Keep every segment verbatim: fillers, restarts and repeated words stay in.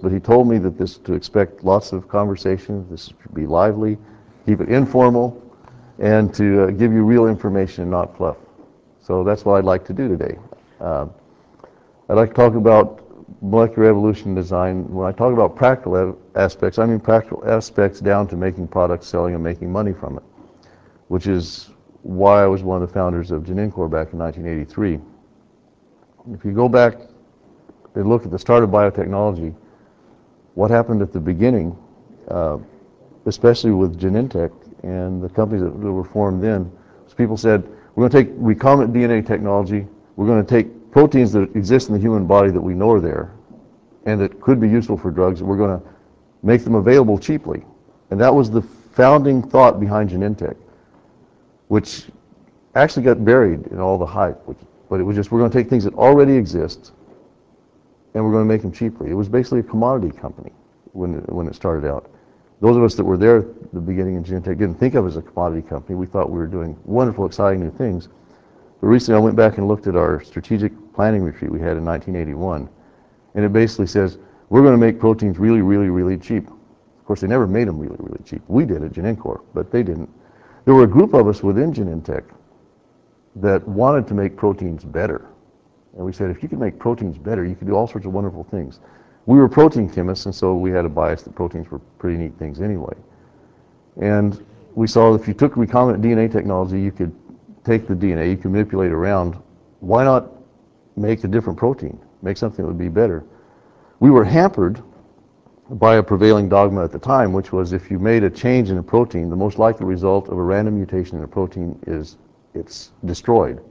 but he told me that this, to expect lots of conversation, this should be lively, keep it informal, and to uh, give you real information and not fluff. So that's what I'd like to do today. Uh, I'd like to talk about molecular evolution design. When I talk about practical aspects, I mean practical aspects down to making products, selling, and making money from it, which is why I was one of the founders of Genentech back in nineteen eighty-three. If you go back and look at the start of biotechnology, what happened at the beginning, uh, especially with Genentech and the companies that were formed then, was people said, we're going to take recombinant D N A technology, we're going to take proteins that exist in the human body that we know are there and that could be useful for drugs, and we're going to make them available cheaply. And that was the founding thought behind Genentech, which actually got buried in all the hype. Which, but it was just, we're going to take things that already exist and we're going to make them cheaply. It was basically a commodity company when it, when it started out. Those of us that were there at the beginning in Genentech didn't think of it as a commodity company. We thought we were doing wonderful, exciting new things. But recently I went back and looked at our strategic planning retreat we had in nineteen eighty-one, and it basically says, we're going to make proteins really, really, really cheap. Of course, they never made them really, really cheap. We did at Genentech, but they didn't. There were a group of us within Genentech that wanted to make proteins better. And we said, if you could make proteins better, you could do all sorts of wonderful things. We were protein chemists, and so we had a bias that proteins were pretty neat things anyway. And we saw if you took recombinant D N A technology, you could take the D N A, you can manipulate it around. Why not make a different protein? Make something that would be better. We were hampered by a prevailing dogma at the time, which was if you made a change in a protein, the most likely result of a random mutation in a protein is it's destroyed.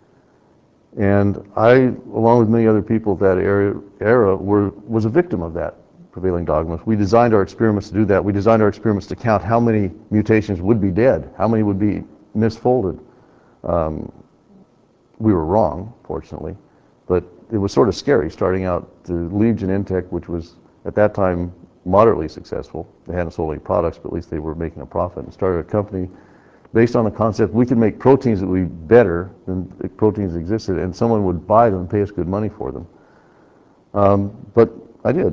And I, along with many other people of that era, era were, was a victim of that prevailing dogma. We designed our experiments to do that. We designed our experiments to count how many mutations would be dead, how many would be misfolded. Um, we were wrong, fortunately, but it was sort of scary starting out to leave Genentech, which was at that time moderately successful. They hadn't sold any products, but at least they were making a profit, and started a company based on the concept we could make proteins that would be better than the proteins that existed, and someone would buy them and pay us good money for them. Um, but I did.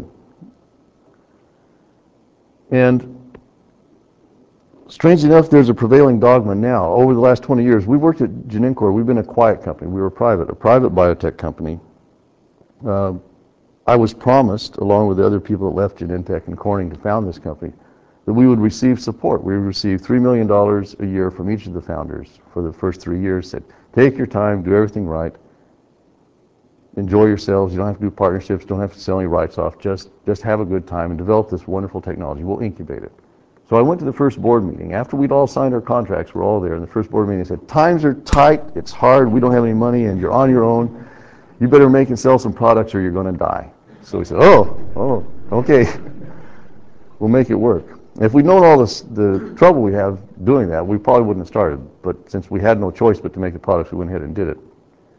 And strangely enough, there's a prevailing dogma now. Over the last twenty years, we worked at Genentech. We've been a quiet company. We were private, a private biotech company. Uh, I was promised, along with the other people that left Genentech and Corning to found this company, that we would receive support. We would receive three million dollars a year from each of the founders for the first three years. Said, take your time, do everything right, enjoy yourselves. You don't have to do partnerships, don't have to sell any rights off. Just, just have a good time and develop this wonderful technology. We'll incubate it. So I went to the first board meeting. After we'd all signed our contracts, we're all there. In the first board meeting, they said, times are tight, it's hard, we don't have any money, and you're on your own. You better make and sell some products or you're going to die. So we said, oh, oh, okay. We'll make it work. If we'd known all this, the trouble we have doing that, we probably wouldn't have started. But since we had no choice but to make the products, we went ahead and did it.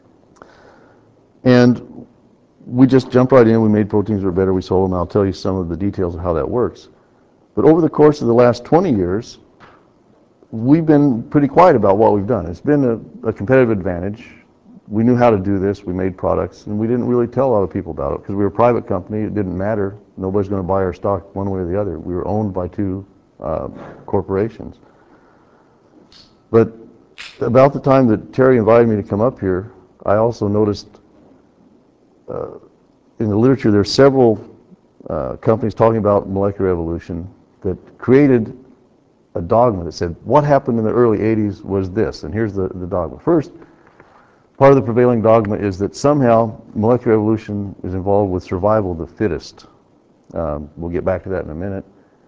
And we just jumped right in. We made proteins that were better. We sold them. I'll tell you some of the details of how that works. But over the course of the last twenty years, we've been pretty quiet about what we've done. It's been a, a competitive advantage. We knew how to do this. We made products, and we didn't really tell other people about it because we were a private company. It didn't matter. Nobody's going to buy our stock one way or the other. We were owned by two uh, corporations. But about the time that Terry invited me to come up here, I also noticed uh, in the literature there are several uh, companies talking about molecular evolution that created a dogma that said what happened in the early eighties was this, and here's the, the dogma. First, part of the prevailing dogma is that somehow molecular evolution is involved with survival of the fittest. Um, we'll get back to that in a minute.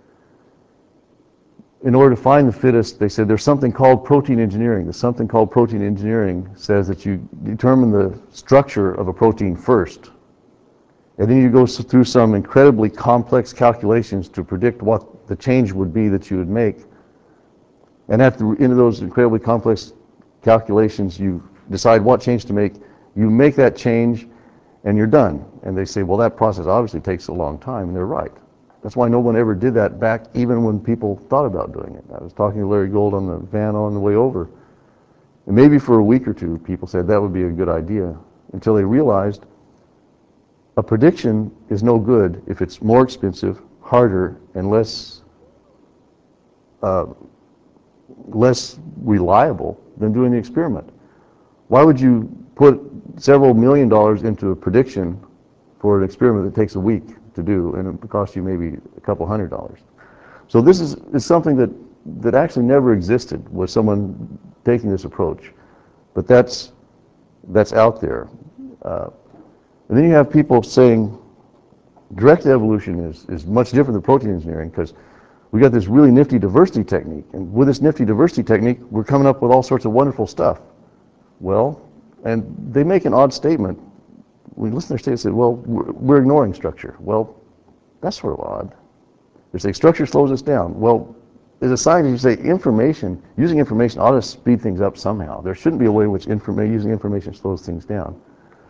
In order to find the fittest, they said there's something called protein engineering. There's something called protein engineering says that you determine the structure of a protein first, and then you go through some incredibly complex calculations to predict what the change would be that you would make. And at the end of those incredibly complex calculations, you decide what change to make. You make that change, and you're done. And they say, well, that process obviously takes a long time, and they're right. That's why no one ever did that back, even when people thought about doing it. I was talking to Larry Gold on the van on the way over, and maybe for a week or two, people said that would be a good idea, until they realized a prediction is no good if it's more expensive, harder, and less uh, less reliable than doing the experiment. Why would you put several million dollars into a prediction for an experiment that takes a week to do and it costs you maybe a couple hundred dollars? So this is, is something that, that actually never existed, was someone taking this approach. But that's, that's out there. Uh, and then you have people saying directed evolution is, is much different than protein engineering because we got this really nifty diversity technique. And with this nifty diversity technique, we're coming up with all sorts of wonderful stuff. Well, and they make an odd statement. When you listen to their statement, they say, well, we're, we're ignoring structure. Well, that's sort of odd. They say structure slows us down. Well, as a scientist, you say information, using information ought to speed things up somehow. There shouldn't be a way in which informa- using information slows things down.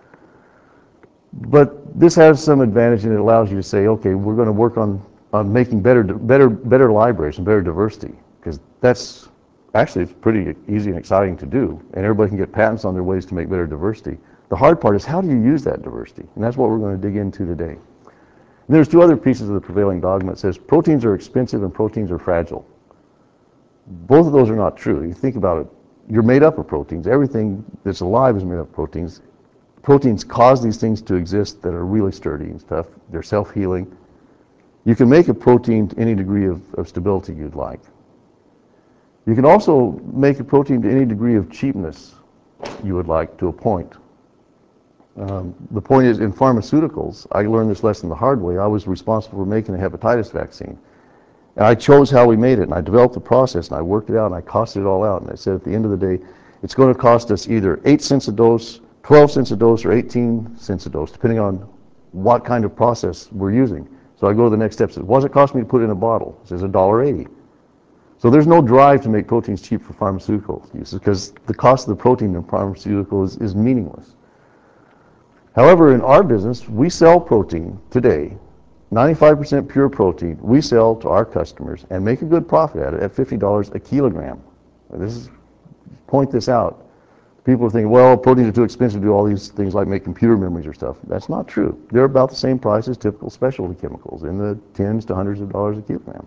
But this has some advantage, and it allows you to say, okay, we're going to work on, on making better, better, better libraries and better diversity, because that's actually it's pretty easy and exciting to do, and everybody can get patents on their ways to make better diversity. The hard part is how do you use that diversity, and that's what we're going to dig into today. And there's two other pieces of the prevailing dogma. It says proteins are expensive and proteins are fragile. Both of those are not true. You think about it, you're made up of proteins. Everything that's alive is made up of proteins. Proteins cause these things to exist that are really sturdy and stuff. They're self-healing. You can make a protein to any degree of, of stability you'd like. You can also make a protein to any degree of cheapness you would like, to a point. Um, the point is, in pharmaceuticals, I learned this lesson the hard way. I was responsible for making a hepatitis vaccine. And I chose how we made it, and I developed the process, and I worked it out, and I costed it all out. And I said at the end of the day, it's going to cost us either eight cents a dose, twelve cents a dose, or eighteen cents a dose, depending on what kind of process we're using. So I go to the next step. It says, what does it cost me to put it in a bottle? It says one dollar eighty. So there's no drive to make proteins cheap for pharmaceutical uses because the cost of the protein in pharmaceuticals is, is meaningless. However, in our business, we sell protein today, ninety-five percent pure protein, we sell to our customers and make a good profit at it at fifty dollars a kilogram. This is, point this out. People are thinking, well, proteins are too expensive to do all these things like make computer memories or stuff. That's not true. They're about the same price as typical specialty chemicals, in the tens to hundreds of dollars a kilogram.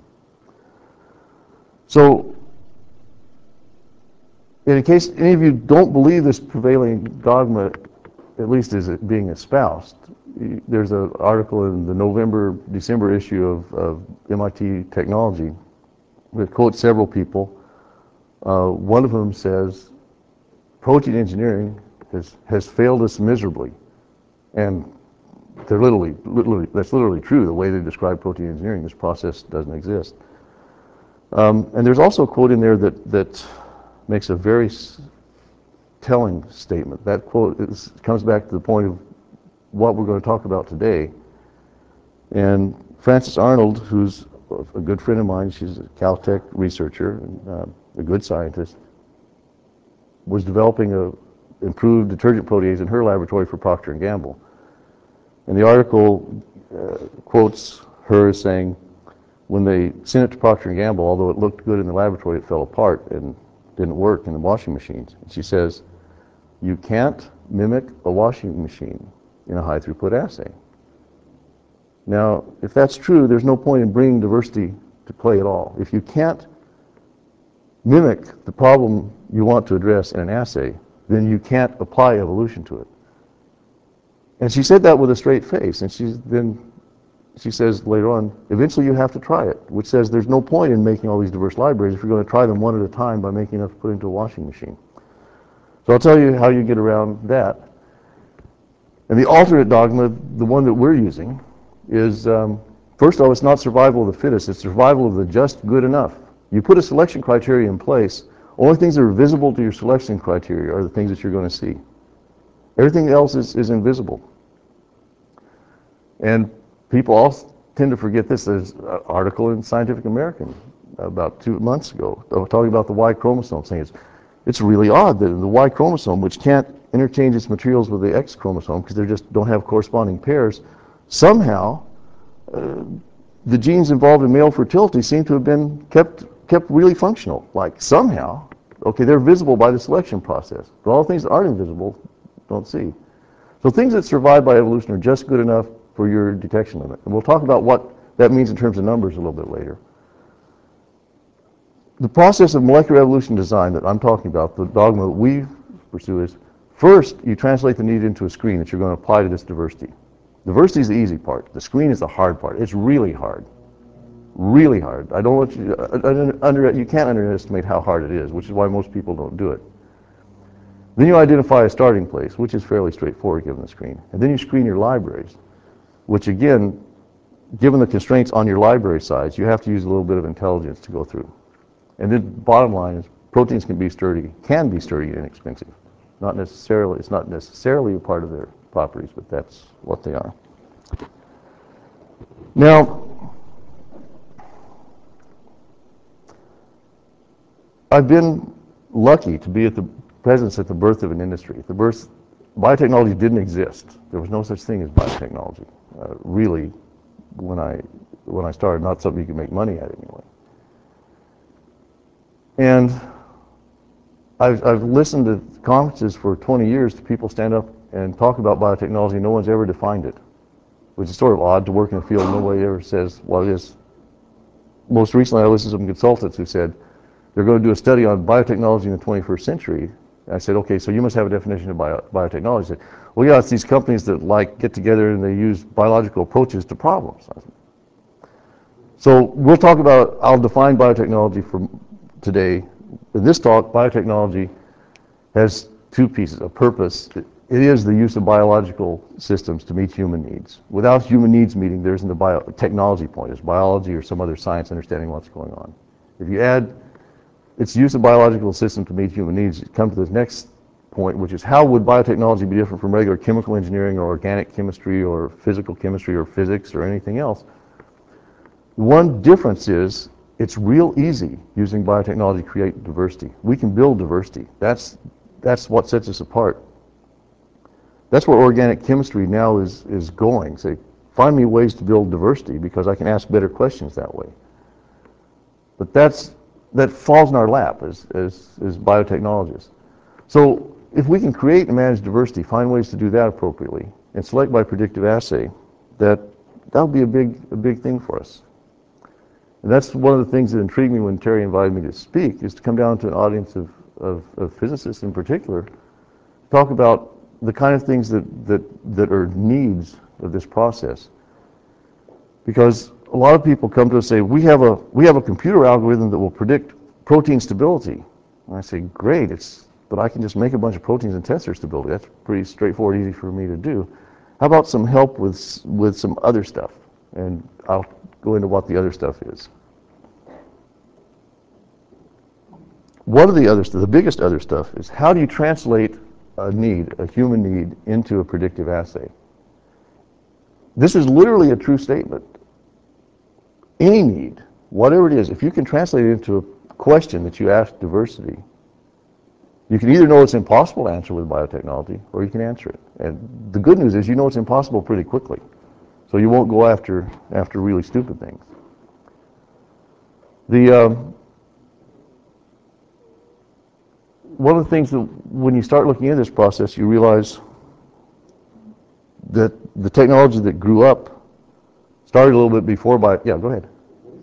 So, in case any of you don't believe this prevailing dogma, at least as it being espoused, there's an article in the November, December issue of, of M I T Technology that quotes several people. Uh, one of them says, protein engineering has, has failed us miserably. And they're literally, literally, that's literally true. The way they describe protein engineering, this process doesn't exist. Um, and there's also a quote in there that, that makes a very s telling statement. That quote is, comes back to the point of what we're going to talk about today. And Frances Arnold, who's a good friend of mine, she's a Caltech researcher and uh, a good scientist, was developing a improved detergent protease in her laboratory for Procter and Gamble. And the article uh, quotes her as saying, when they sent it to Procter and Gamble, although it looked good in the laboratory, it fell apart and didn't work in the washing machines. And she says, you can't mimic a washing machine in a high throughput assay. Now, if that's true, there's no point in bringing diversity to play at all. If you can't mimic the problem you want to address in an assay, then you can't apply evolution to it. And she said that with a straight face, and she's then she says later on, eventually you have to try it, which says there's no point in making all these diverse libraries if you're going to try them one at a time by making enough to put into a washing machine. So I'll tell you how you get around that. And the alternate dogma, the one that we're using, is um, first of all, it's not survival of the fittest, it's survival of the just good enough. You put a selection criteria in place, only things that are visible to your selection criteria are the things that you're going to see. Everything else is, is invisible. And people all tend to forget this. There's an article in Scientific American about two months ago talking about the Y chromosome, saying it's, it's really odd that the Y chromosome, which can't interchange its materials with the X chromosome because they just don't have corresponding pairs, somehow uh, the genes involved in male fertility seem to have been kept, kept really functional. Like somehow, okay, they're visible by the selection process, but all the things that aren't invisible don't see. So things that survive by evolution are just good enough for your detection limit. And we'll talk about what that means in terms of numbers a little bit later. The process of molecular evolution design that I'm talking about, the dogma that we pursue, is first you translate the need into a screen that you're going to apply to this diversity. Diversity is the easy part. The screen is the hard part. It's really hard. Really hard. I don't want you to, under, you can't underestimate how hard it is, which is why most people don't do it. Then you identify a starting place, which is fairly straightforward given the screen. And then you screen your libraries, which again, given the constraints on your library size, you have to use a little bit of intelligence to go through. And then bottom line is proteins can be sturdy, can be sturdy and inexpensive. Not necessarily, it's not necessarily a part of their properties, but that's what they are. Now, I've been lucky to be at the presence at the birth of an industry. The birth, biotechnology didn't exist. There was no such thing as biotechnology, uh, really, when I, when I started, not something you could make money at anyway. And I've, I've listened to conferences for twenty years to people stand up and talk about biotechnology. No one's ever defined it, which is sort of odd to work in a field nobody ever says what it is. Most recently, I listened to some consultants who said they're going to do a study on biotechnology in the twenty-first century. And I said, okay, so you must have a definition of bio, biotechnology. They said, well, yeah, it's these companies that like get together and they use biological approaches to problems. So we'll talk about, I'll define biotechnology for today. In this talk, biotechnology has two pieces, a purpose. It is the use of biological systems to meet human needs. Without human needs meeting, there isn't a biotechnology point. It's biology or some other science understanding what's going on. If you add its use of biological systems to meet human needs, you come to this next point, which is how would biotechnology be different from regular chemical engineering or organic chemistry or physical chemistry or physics or anything else? One difference is it's real easy using biotechnology to create diversity. We can build diversity. That's, that's what sets us apart. That's where organic chemistry now is, is going. Say, find me ways to build diversity because I can ask better questions that way. But that's, that falls in our lap as, as, as biotechnologists. So if we can create and manage diversity, find ways to do that appropriately, and select by predictive assay, that, that'll be a big, a big thing for us. And that's one of the things that intrigued me when Terry invited me to speak, is to come down to an audience of, of, of physicists in particular, talk about the kind of things that, that, that are needs of this process. Because a lot of people come to us and say, we have a, we have a computer algorithm that will predict protein stability. And I say, great, it's, but I can just make a bunch of proteins and test their stability. That's pretty straightforward, easy for me to do. How about some help with, with some other stuff? And I'll go into what the other stuff is. One of the other stuff, the biggest other stuff, is how do you translate a need, a human need, into a predictive assay? This is literally a true statement. Any need, whatever it is, if you can translate it into a question that you ask diversity, you can either know it's impossible to answer with biotechnology, or you can answer it. And the good news is you know it's impossible pretty quickly. So you won't go after, after really stupid things. The, um, one of the things that when you start looking into this process, you realize that the technology that grew up started a little bit before by, yeah, go ahead.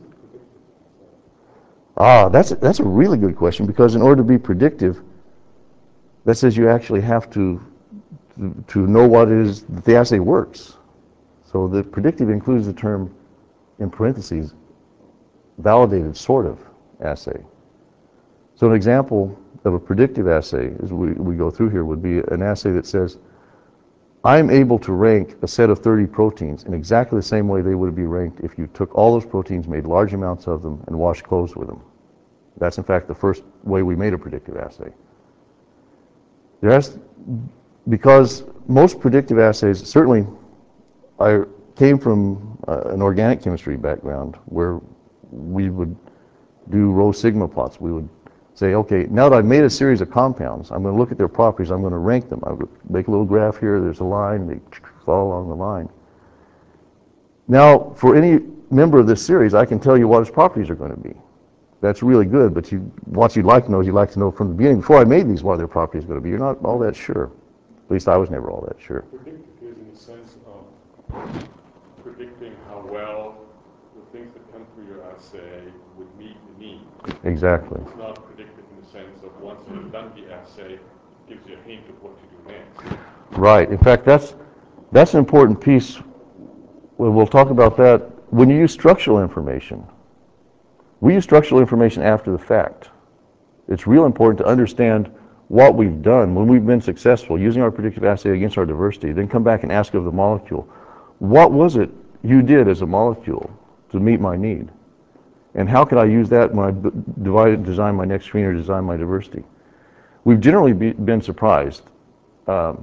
Ah, that's a, that's a really good question, because in order to be predictive, that says you actually have to, to, to know what it is that the assay works. So the predictive includes the term, in parentheses, validated sort of assay. So an example of a predictive assay, as we, we go through here, would be an assay that says, I'm able to rank a set of thirty proteins in exactly the same way they would be ranked if you took all those proteins, made large amounts of them, and washed clothes with them. That's in fact the first way we made a predictive assay. There has, because most predictive assays, certainly I came from uh, an organic chemistry background where we would do row sigma plots. We would say, okay, now that I've made a series of compounds, I'm going to look at their properties, I'm going to rank them. I would make a little graph here, there's a line, they fall along the line. Now, for any member of this series, I can tell you what its properties are going to be. That's really good, but you, what you'd like to know is you'd like to know from the beginning, before I made these, what their properties are going to be. You're not all that sure. At least I was never all that sure. Predictive is in the sense of the things that come through your assay would meet the need. Exactly. It's not predictive in the sense of once you've done the assay, it gives you a hint of what to do next. Right. In fact, that's that's an important piece. We'll, we'll talk about that. When you use structural information, we use structural information after the fact. It's real important to understand what we've done when we've been successful using our predictive assay against our diversity, then come back and ask of the molecule, what was it you did as a molecule to meet my need? And how could I use that when I divide, design my next screen or design my diversity? We've generally be, been surprised. Um,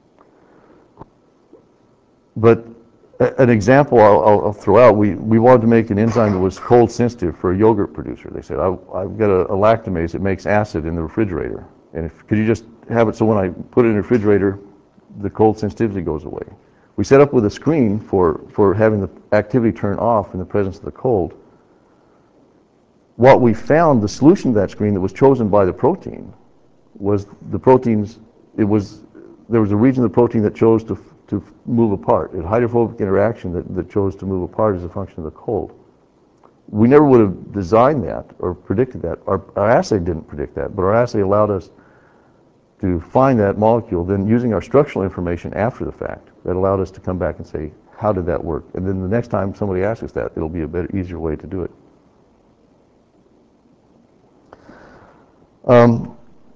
but a, an example I'll, I'll, I'll throw out, we, we wanted to make an enzyme that was cold sensitive for a yogurt producer. They said, I, I've got a, a lactamase that makes acid in the refrigerator. And if, could you just have it so when I put it in the refrigerator, the cold sensitivity goes away? We set up with a screen for, for having the activity turn off in the presence of the cold. What we found, the solution to that screen that was chosen by the protein, was the proteins, it was, there was a region of the protein that chose to, to move apart. It had hydrophobic interaction that, that chose to move apart as a function of the cold. We never would have designed that or predicted that. Our, our assay didn't predict that, but our assay allowed us to find that molecule. Then using our structural information after the fact, that allowed us to come back and say, how did that work? And then the next time somebody asks us that, it'll be a better, easier way to do it. Um,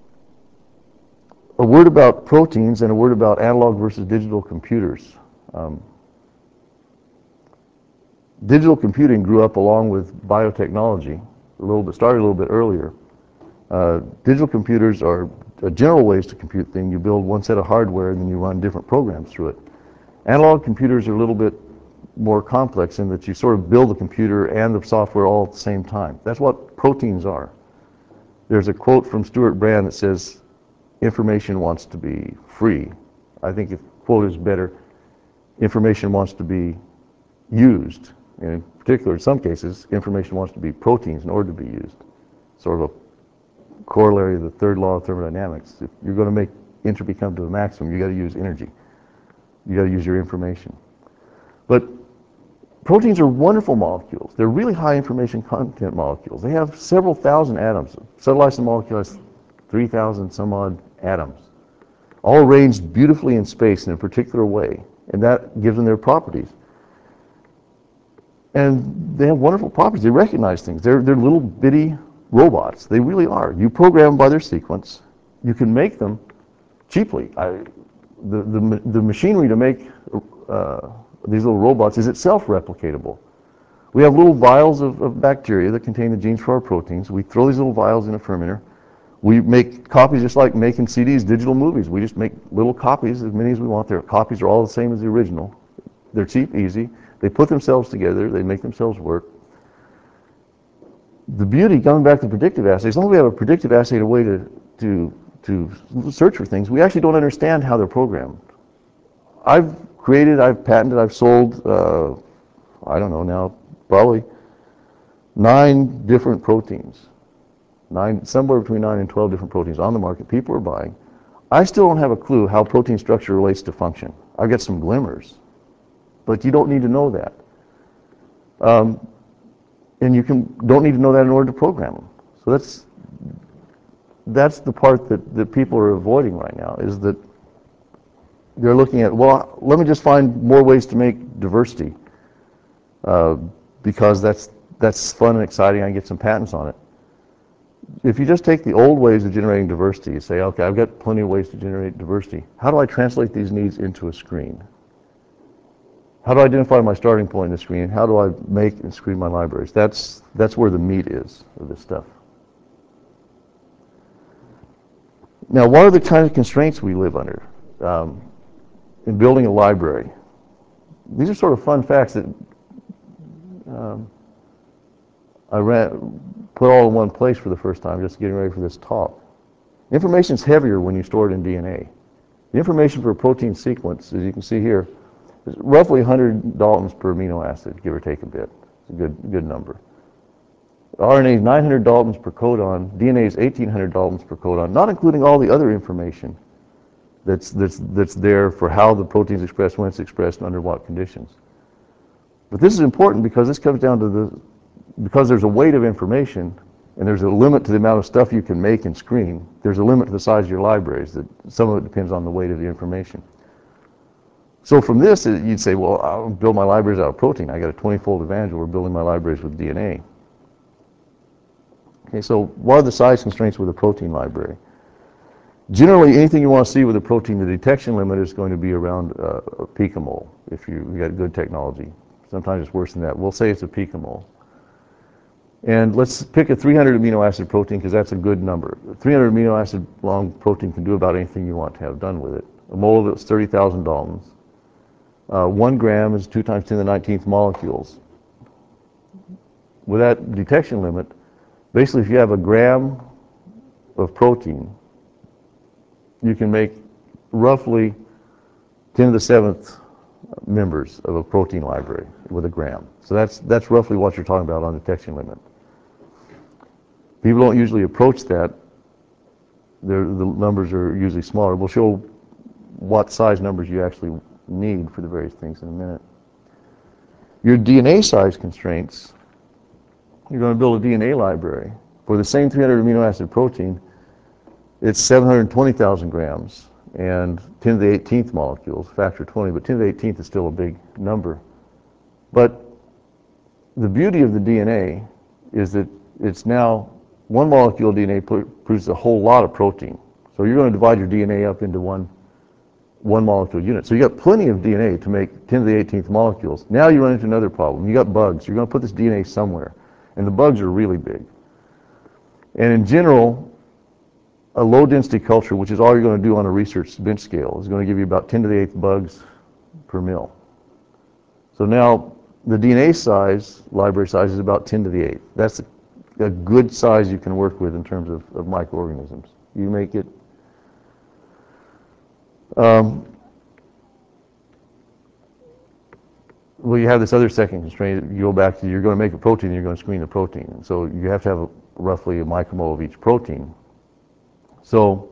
a word about proteins and a word about analog versus digital computers. Um, digital computing grew up along with biotechnology, a little bit, started a little bit earlier. Uh, digital computers are uh, general ways to compute things. You build one set of hardware and then you run different programs through it. Analog computers are a little bit more complex in that you sort of build the computer and the software all at the same time. That's what proteins are. There's a quote from Stuart Brand that says, information wants to be free. I think the quote is better, information wants to be used. And in particular, in some cases, information wants to be proteins in order to be used. Sort of a corollary of the third law of thermodynamics. If you're going to make entropy come to a maximum, you got to use energy. You got to use your information. But proteins are wonderful molecules. They're really high information content molecules. They have several thousand atoms. Cellulose molecule has three thousand some odd atoms, all arranged beautifully in space in a particular way, and that gives them their properties. And they have wonderful properties. They recognize things. They're, they're little bitty robots. They really are. You program them by their sequence. You can make them cheaply. I, the, the, the machinery to make uh, these little robots is itself replicatable. We have little vials of, of bacteria that contain the genes for our proteins. We throw these little vials in a fermenter. We make copies just like making C Ds, digital movies. We just make little copies, as many as we want. Their copies are all the same as the original. They're cheap, easy. They put themselves together. They make themselves work. The beauty, coming back to predictive assays, as long as we have a predictive assay, a way to, to, to search for things, we actually don't understand how they're programmed. I've created, I've patented, I've sold, uh, I don't know now, probably nine different proteins. Nine, somewhere between nine and twelve different proteins on the market people are buying. I still don't have a clue how protein structure relates to function. I've got some glimmers, but you don't need to know that. Um, and you can, don't need to know that in order to program them. So that's, that's the part that, that people are avoiding right now, is that they're looking at, well, let me just find more ways to make diversity uh, because that's, that's fun and exciting. I can get some patents on it. If you just take the old ways of generating diversity, you say, okay, I've got plenty of ways to generate diversity. How do I translate these needs into a screen? How do I identify my starting point in the screen? How do I make and screen my libraries? That's, that's where the meat is of this stuff. Now, what are the kind of constraints we live under um, in building a library? These are sort of fun facts that um, I ran, put all in one place for the first time, just getting ready for this talk. Information is heavier when you store it in D N A. The information for a protein sequence, as you can see here, is roughly one hundred Daltons per amino acid, give or take a bit. It's a good, good number. R N A is nine hundred Daltons per codon. D N A is eighteen hundred Daltons per codon, not including all the other information that's, that's, that's there for how the protein is expressed, when it's expressed, and under what conditions. But this is important because this comes down to the, because there's a weight of information and there's a limit to the amount of stuff you can make and screen, there's a limit to the size of your libraries. That some of it depends on the weight of the information. So from this, you'd say, well, I'll build my libraries out of protein. I got a twenty-fold advantage over building my libraries with D N A. Okay, so what are the size constraints with a protein library? Generally, anything you want to see with a protein, the detection limit is going to be around uh, a picomole if you, you got good technology. Sometimes it's worse than that. We'll say it's a picomole. And let's pick a three hundred amino acid protein because that's a good number. A three hundred amino acid long protein can do about anything you want to have done with it. A mole of it is thirty thousand Daltons. Uh, one gram is two times ten to the nineteenth molecules. With that detection limit, basically if you have a gram of protein, you can make roughly ten to the seventh members of a protein library with a gram. So that's, that's roughly what you're talking about on detection limit. People don't usually approach that. They're, the numbers are usually smaller. We'll show what size numbers you actually need for the various things in a minute. Your D N A size constraints, you're going to build a D N A library. For the same three hundred amino acid protein, it's seven hundred twenty thousand grams and ten to the eighteenth molecules, factor twenty, but ten to the eighteenth is still a big number. But the beauty of the D N A is that it's now one molecule of D N A produces a whole lot of protein. So you're going to divide your D N A up into one one molecule unit. So you got plenty of D N A to make ten to the eighteenth molecules. Now you run into another problem. You got bugs. You're going to put this D N A somewhere. And the bugs are really big. And in general, a low density culture, which is all you're going to do on a research bench scale, is going to give you about ten to the eighth bugs per mil. So now the D N A size, library size, is about ten to the eighth. That's a, a good size you can work with in terms of, of microorganisms. You make it Um, well, you have this other second constraint. You go back to, you're going to make a protein, you're going to screen the protein. And so you have to have a, roughly a micromole of each protein. So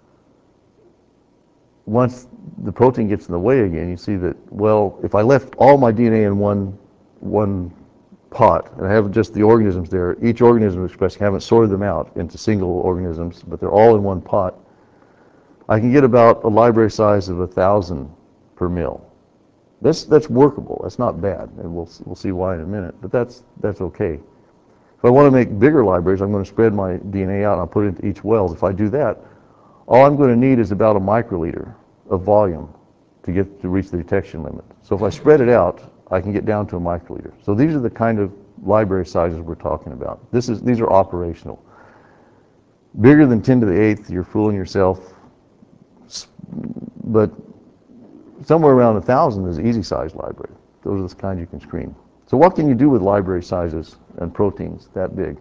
once the protein gets in the way again, you see that, well, if I left all my D N A in one, one pot, and I have just the organisms there, each organism expressing, haven't sorted them out into single organisms, but they're all in one pot, I can get about a library size of a thousand per mil. That's that's workable. That's not bad, and we'll we'll see why in a minute. But that's that's okay. If I want to make bigger libraries, I'm going to spread my D N A out and I'll put it into each well. If I do that, all I'm going to need is about a microliter of volume to get to reach the detection limit. So if I spread it out, I can get down to a microliter. So these are the kind of library sizes we're talking about. This is these are operational. Bigger than ten to the eighth, you're fooling yourself. But somewhere around a thousand is an easy size library. Those are the kind you can screen. So what can you do with library sizes and proteins that big?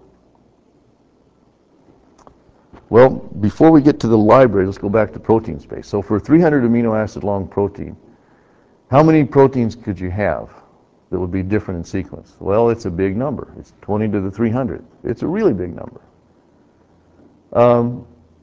Well, before we get to the library, let's go back to protein space. So for a three hundred amino acid long protein, how many proteins could you have that would be different in sequence? Well, it's a big number. It's twenty to the three hundred. It's a really big number. Um,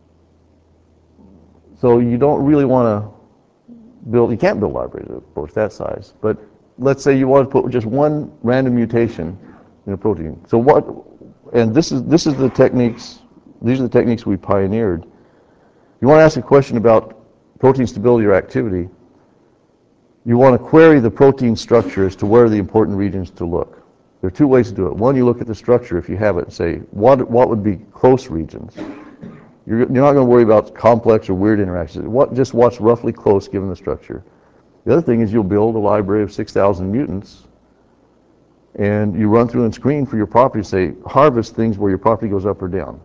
so you don't really want to build, you can't build libraries, of course, that size. But let's say you want to put just one random mutation in a protein. So what, and this is, this is the techniques, these are the techniques we pioneered. You want to ask a question about protein stability or activity, you want to query the protein structure as to where are the important regions to look. There are two ways to do it. One, you look at the structure if you have it and say, what, what would be close regions? You're, you're not going to worry about complex or weird interactions. What, just what's roughly close given the structure. The other thing is you'll build a library of six thousand mutants and you run through and screen for your property, say, harvest things where your property goes up or down.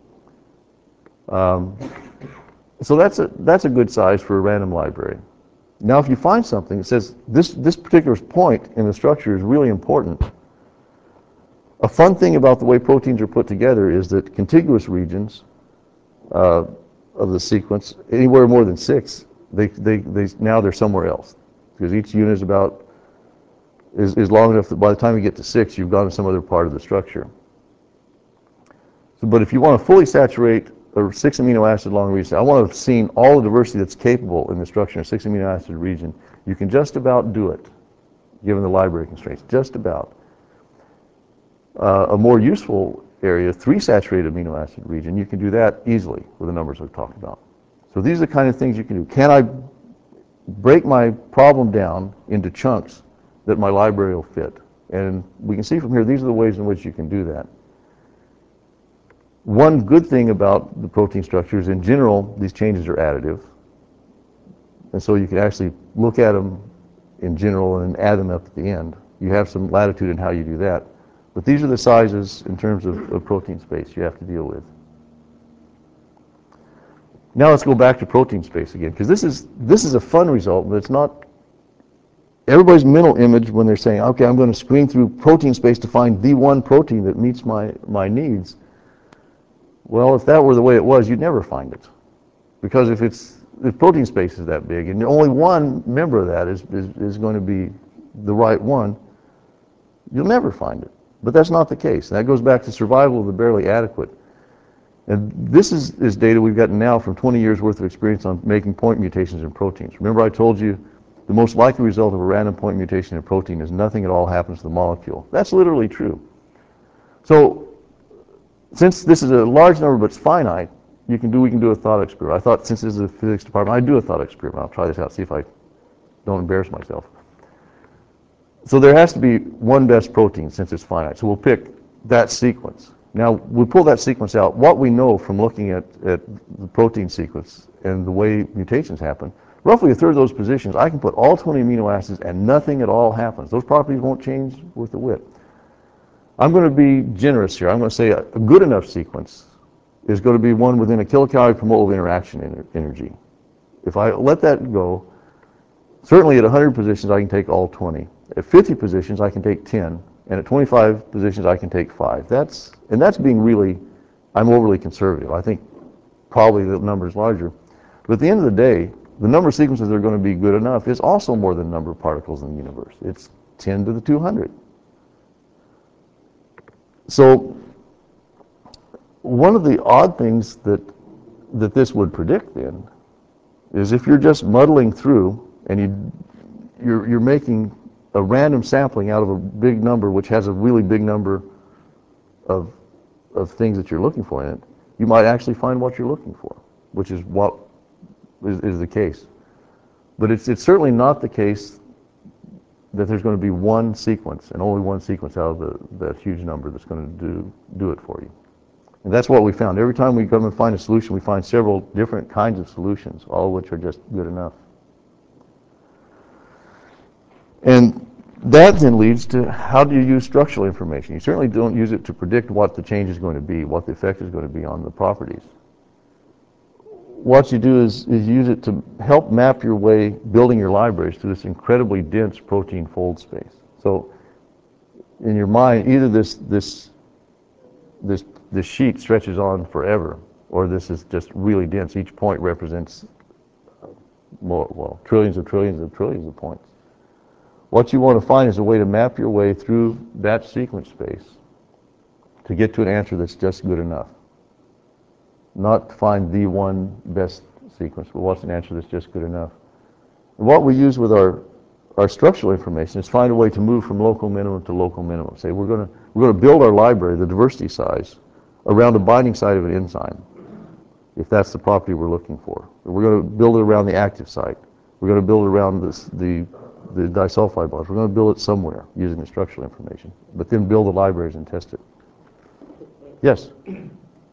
Um, so that's a, that's a good size for a random library. Now if you find something that says this, this particular point in the structure is really important, a fun thing about the way proteins are put together is that contiguous regions uh, of the sequence, anywhere more than six, they, they, they, now they're somewhere else. Because each unit is about, is, is long enough that by the time you get to six, you've gone to some other part of the structure. So, but if you want to fully saturate a six amino acid long region, I want to have seen all the diversity that's capable in the structure of a six amino acid region, you can just about do it given the library constraints, just about. Uh, a more useful area, three saturated amino acid region, you can do that easily with the numbers we've talked about. So these are the kind of things you can do. Can I break my problem down into chunks that my library will fit? And we can see from here, these are the ways in which you can do that. One good thing about the protein structures, in general, these changes are additive. And so you can actually look at them in general and add them up at the end. You have some latitude in how you do that. But these are the sizes in terms of, of protein space you have to deal with. Now let's go back to protein space again, because this is, this is a fun result, but it's not everybody's mental image when they're saying, okay, I'm going to screen through protein space to find the one protein that meets my, my needs. Well, if that were the way it was, you'd never find it. Because if it's, if protein space is that big, and only one member of that is, is, is going to be the right one, you'll never find it. But that's not the case. And that goes back to survival of the barely adequate. And this is, is data we've gotten now from twenty years worth of experience on making point mutations in proteins. Remember I told you the most likely result of a random point mutation in a protein is nothing at all happens to the molecule. That's literally true. So since this is a large number but it's finite, you can do, we can do a thought experiment. I thought since this is a physics department, I'd do a thought experiment. I'll try this out, see if I don't embarrass myself. So there has to be one best protein since it's finite. So we'll pick that sequence. Now, we pull that sequence out. What we know from looking at, at the protein sequence and the way mutations happen, roughly a third of those positions, I can put all twenty amino acids and nothing at all happens. Those properties won't change with the width. I'm going to be generous here. I'm going to say a, a good enough sequence is going to be one within a kilocalorie per mole of interaction ener energy. If I let that go, certainly at one hundred positions I can take all twenty. At fifty positions I can take ten. And at twenty-five positions, I can take five. That's, and that's being really, I'm overly conservative. I think probably the number is larger. But at the end of the day, the number of sequences that are going to be good enough is also more than the number of particles in the universe. It's ten to the two hundred. So one of the odd things that, that this would predict then is if you're just muddling through and you, you're, you're making a random sampling out of a big number which has a really big number of, of things that you're looking for in it, you might actually find what you're looking for, which is what is, is the case. But it's, it's certainly not the case that there's going to be one sequence and only one sequence out of the, that huge number that's going to do, do it for you. And that's what we found. Every time we come and find a solution, we find several different kinds of solutions, all of which are just good enough. And that then leads to how do you use structural information? You certainly don't use it to predict what the change is going to be, what the effect is going to be on the properties. What you do is, is use it to help map your way building your libraries through this incredibly dense protein fold space. So in your mind, either this, this, this, this sheet stretches on forever, or this is just really dense. Each point represents more, well, trillions of trillions of trillions of points. What you want to find is a way to map your way through that sequence space to get to an answer that's just good enough. Not to find the one best sequence, but what's an answer that's just good enough. And what we use with our, our structural information is find a way to move from local minimum to local minimum. Say we're going to, we're going to build our library, the diversity size, around the binding site of an enzyme, if that's the property we're looking for. We're going to build it around the active site. We're going to build it around this, the the disulfide bonds. We're going to build it somewhere using the structural information, but then build the libraries and test it. Yes? I mean,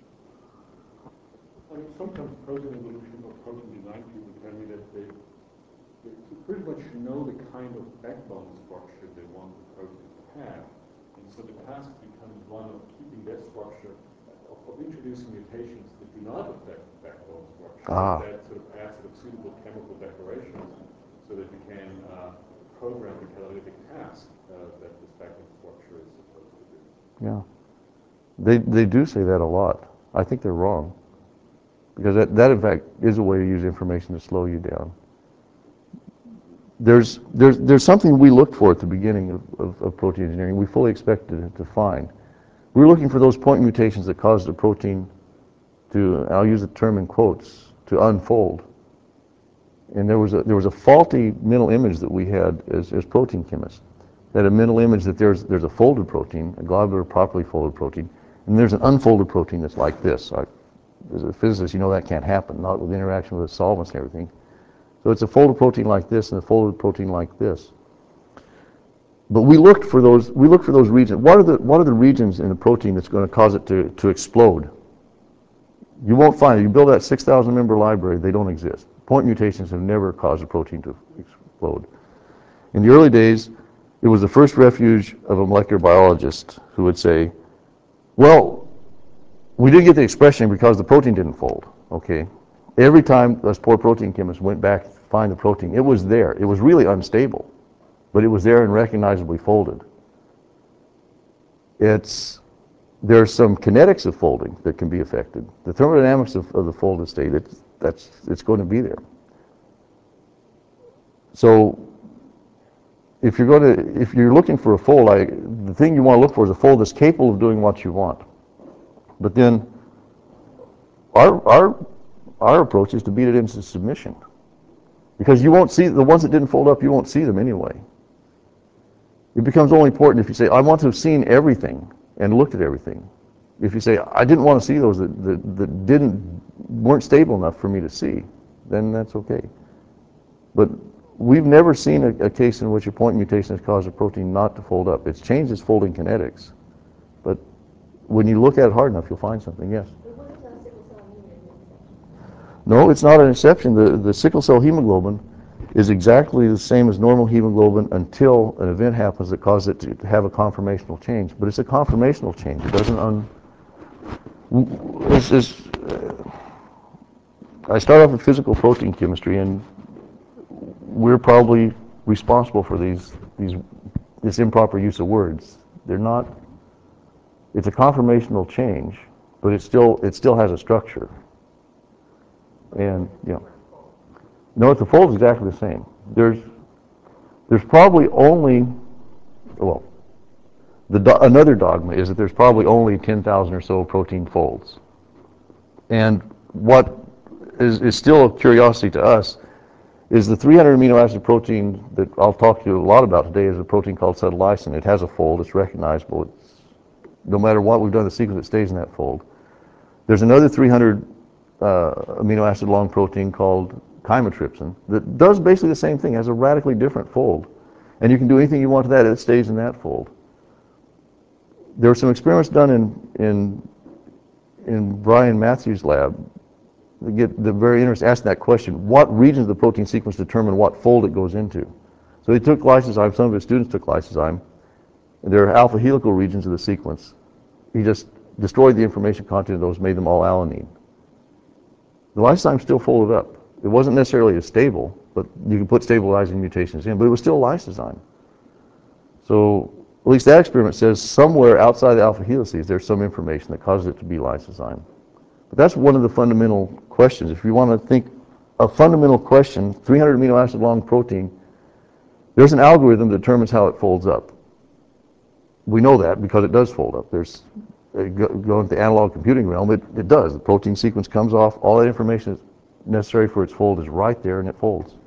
sometimes protein evolution or protein design people tell me that they, they pretty much know the kind of backbone structure they want the protein to have. And so the task becomes one of keeping that structure, of, of introducing mutations that do not affect the backbone structure, Ah. that sort of add sort of suitable chemical decorations so that you can uh, program the catalytic task uh, that this backbone structure is supposed to do. Yeah. They, they do say that a lot. I think they're wrong. Because that, that, in fact, is a way to use information to slow you down. There's, there's, there's something we looked for at the beginning of, of, of protein engineering we fully expected to find. We were looking for those point mutations that caused the protein to, I'll use the term in quotes, to unfold. And there was a, there was a faulty mental image that we had as, as protein chemists. that a mental image that there's, there's a folded protein, a globular properly folded protein, and there's an unfolded protein that's like this. I, as a physicist, you know that can't happen, not with interaction with the solvents and everything. So it's a folded protein like this and a folded protein like this. But we looked for those, we looked for those regions. What are the, what are the regions in the protein that's going to cause it to, to explode? You won't find it. You build that six thousand member library, they don't exist. Point mutations have never caused a protein to explode. In the early days, it was the first refuge of a molecular biologist who would say, well, we didn't get the expression because the protein didn't fold, okay? Every time those poor protein chemists went back to find the protein, it was there. It was really unstable, but it was there and recognizably folded. It's, there's some kinetics of folding that can be affected. The thermodynamics of, of the folded state, it's, that's, it's going to be there. So if you're going to, if you're looking for a fold, I, the thing you want to look for is a fold that's capable of doing what you want. But then our, our, our approach is to beat it into submission. Because you won't see, the ones that didn't fold up, you won't see them anyway. It becomes only important if you say, I want to have seen everything and looked at everything. If you say, I didn't want to see those that, that, that didn't, weren't stable enough for me to see, then that's okay. But we've never seen a, a case in which a point mutation has caused a protein not to fold up. It's changed its folding kinetics. But when you look at it hard enough, you'll find something, yes? No, it's not an exception. The, the sickle cell hemoglobin is exactly the same as normal hemoglobin until an event happens that causes it to have a conformational change. But it's a conformational change. It doesn't un... It's, it's, uh, I start off with physical protein chemistry, and we're probably responsible for these, these, this improper use of words. They're not... It's a conformational change, but it still, it still has a structure. And, you know, no, the fold is exactly the same. There's, there's probably only, well, the do another dogma is that there's probably only ten thousand or so protein folds. And what is, is still a curiosity to us is the three hundred amino acid protein that I'll talk to you a lot about today is a protein called cetylysin. It has a fold, it's recognizable. It's, no matter what we've done in the sequence, it stays in that fold. There's another three hundred Uh, amino acid long protein called chymotrypsin that does basically the same thing, has a radically different fold. And you can do anything you want to that, it stays in that fold. There were some experiments done in, in, in Brian Matthews' lab that get the very interesting, asking that question, what regions of the protein sequence determine what fold it goes into? So they took lysozyme, some of his students took lysozyme, and there are alpha helical regions of the sequence. He just destroyed the information content of those, made them all alanine. The lysozyme still folded up. It wasn't necessarily as stable, but you can put stabilizing mutations in, but it was still lysozyme. So at least that experiment says somewhere outside the alpha helices there's some information that causes it to be lysozyme. But that's one of the fundamental questions. If you want to think a fundamental question, three hundred amino acid long protein, there's an algorithm that determines how it folds up. We know that because it does fold up. There's Go, go into the analog computing realm, it, it does. The protein sequence comes off, all that information necessary for its fold is right there and it folds.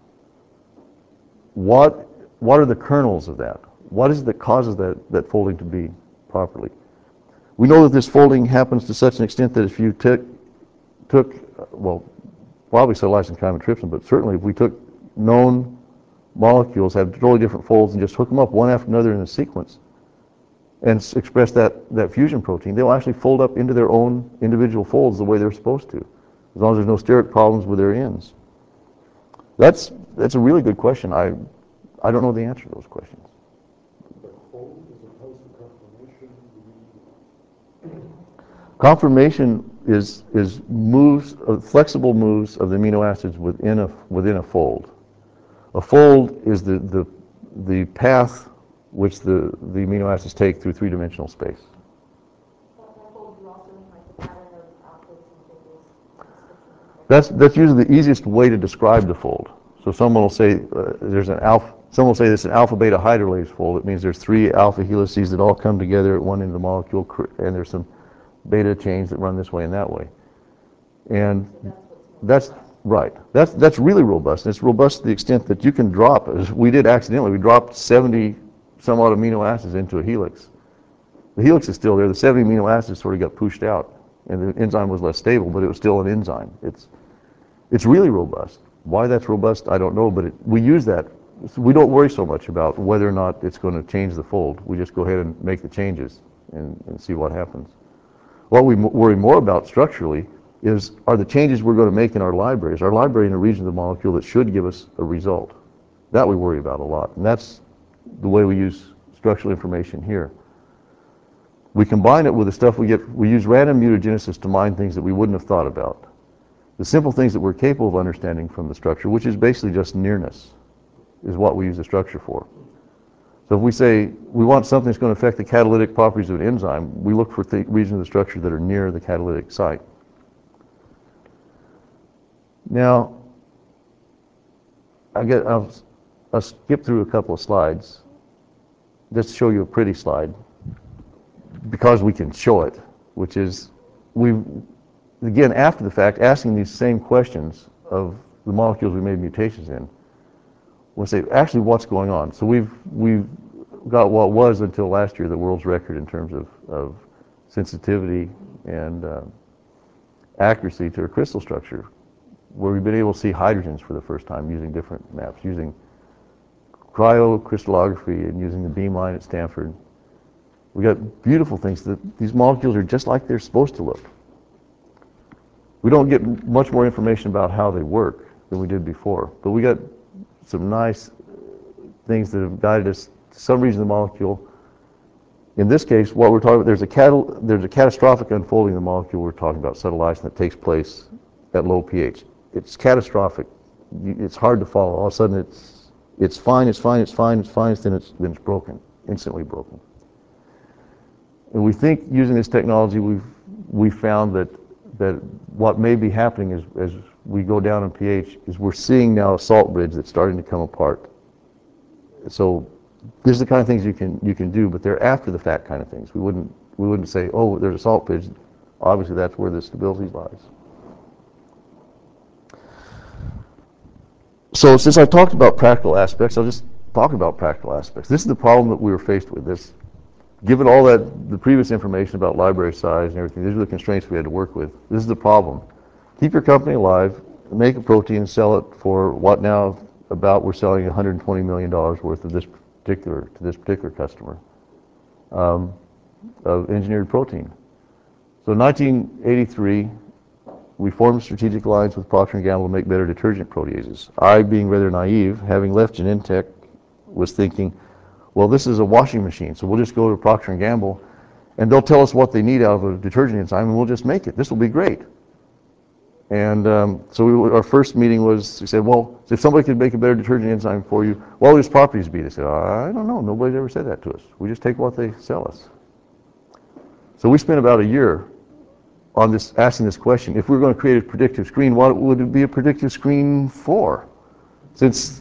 What, what are the kernels of that? What is it that causes that, that folding to be properly? We know that this folding happens to such an extent that if you took, took well, probably cetylysin chymotrypsin, but certainly if we took known molecules, have totally different folds, and just hook them up one after another in a sequence, and express that, that fusion protein, they'll actually fold up into their own individual folds the way they're supposed to, as long as there's no steric problems with their ends. That's, that's a really good question. I, I don't know the answer to those questions. But fold as opposed to conformation? Conformation is, is moves, uh, flexible moves of the amino acids within a, within a fold. A fold is the, the, the path which the, the amino acids take through three-dimensional space. That's, that's usually the easiest way to describe the fold. So someone will say uh, there's an alpha, someone will say this is an alpha-beta hydrolase fold. It means there's three alpha helices that all come together at one end of the molecule, and there's some beta chains that run this way and that way. And that's right. That's, that's really robust. And it's robust to the extent that you can drop, as we did accidentally, we dropped seventy some odd amino acids into a helix. The helix is still there. The seventy amino acids sort of got pushed out, and the enzyme was less stable, but it was still an enzyme. It's, it's really robust. Why that's robust, I don't know, but it, we use that. We don't worry so much about whether or not it's going to change the fold. We just go ahead and make the changes and, and see what happens. What we m worry more about structurally is, are the changes we're going to make in our libraries, our library in a region of the molecule that should give us a result. That we worry about a lot, and that's the way we use structural information here. We combine it with the stuff we get. We use random mutagenesis to mine things that we wouldn't have thought about. The simple things that we're capable of understanding from the structure, which is basically just nearness, is what we use the structure for. So if we say we want something that's going to affect the catalytic properties of an enzyme, we look for th regions of the structure that are near the catalytic site. Now, I get, I'll, I'll skip through a couple of slides just to show you a pretty slide, because we can show it, which is, we've, again, after the fact, asking these same questions of the molecules we made mutations in. We'll say, actually, what's going on? So we've, we've got what was, until last year, the world's record in terms of, of sensitivity and uh, accuracy to a crystal structure, where we've been able to see hydrogens for the first time using different maps, using cryocrystallography and using the beamline at Stanford. We got beautiful things. That these molecules are just like they're supposed to look. We don't get much more information about how they work than we did before, but we got some nice things that have guided us to some region of the molecule. In this case, what we're talking about, there's a, catal there's a catastrophic unfolding of the molecule we're talking about, subtleizing, that takes place at low pH. It's catastrophic. It's hard to follow. All of a sudden, it's, it's fine, it's fine, it's fine, it's fine, then it's, then it's broken, instantly broken. And we think using this technology, we've we found that that what may be happening is, as we go down in pH, is we're seeing now a salt bridge that's starting to come apart. So this is the kind of things you can you can do, but they're after the fact kind of things. We wouldn't we wouldn't say, oh, there's a salt bridge. Obviously, that's where the stability lies. So since I've talked about practical aspects, I'll just talk about practical aspects. This is the problem that we were faced with. This. Given all that, the previous information about library size and everything, these are the constraints we had to work with. This is the problem. Keep your company alive, make a protein, and sell it for what now about we're selling one hundred twenty million dollars worth of this particular, to this particular customer, um, of engineered protein. So in nineteen eighty-three, we formed a strategic alliance with Procter and Gamble to make better detergent proteases. I, being rather naive, having left Genentech, was thinking, well, this is a washing machine, so we'll just go to Procter and Gamble, and they'll tell us what they need out of a detergent enzyme, and we'll just make it. This will be great. And um, so we, our first meeting was, we said, well, if somebody could make a better detergent enzyme for you, what would its properties be? They said, I don't know. Nobody's ever said that to us. We just take what they sell us. So we spent about a year on this, asking this question. If we were going to create a predictive screen, what would it be a predictive screen for? Since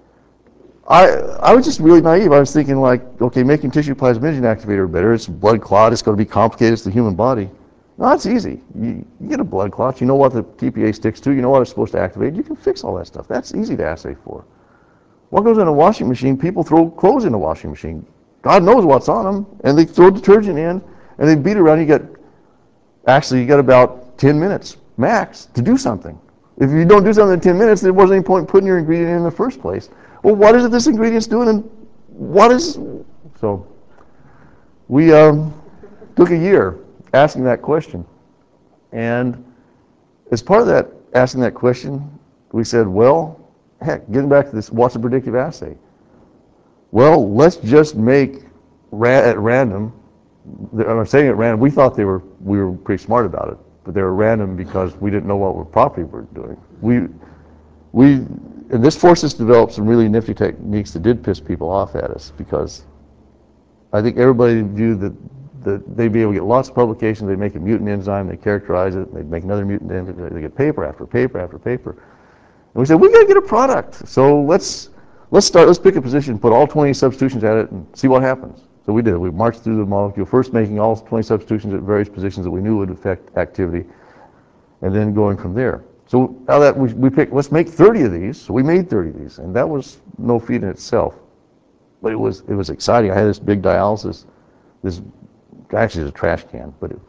I, I was just really naive. I was thinking like, okay, making tissue plasminogen activator better. It's blood clot. It's going to be complicated. It's the human body. No, it's easy. You, you get a blood clot. You know what the T P A sticks to. You know what it's supposed to activate. You can fix all that stuff. That's easy to assay for. What goes in a washing machine? People throw clothes in a washing machine. God knows what's on them. And they throw detergent in, and they beat around. You get, actually, you got about ten minutes max to do something. If you don't do something in ten minutes, there wasn't any point putting your ingredient in in the first place. Well, what is it this ingredient's doing, and what is... So we um, took a year asking that question. And as part of that, asking that question, we said, well, heck, getting back to this, what's a predictive assay? Well, let's just make ra at random, I'm saying at random, we thought they were, we were pretty smart about it, but they were random because we didn't know what property we were doing. We, we, and this forced us to develop some really nifty techniques that did piss people off at us, because I think everybody viewed that, that they'd be able to get lots of publications, they'd make a mutant enzyme, they characterize it, they'd make another mutant enzyme, they get paper after paper after paper. And we said, we gotta get a product, so let's, let's start, let's pick a position, put all twenty substitutions at it and see what happens. So we did, we marched through the molecule, first making all twenty substitutions at various positions that we knew would affect activity, and then going from there. So now that we, we picked, let's make thirty of these, so we made thirty of these, and that was no feat in itself. But it was, it was exciting. I had this big dialysis, this, actually it was a trash can, but it,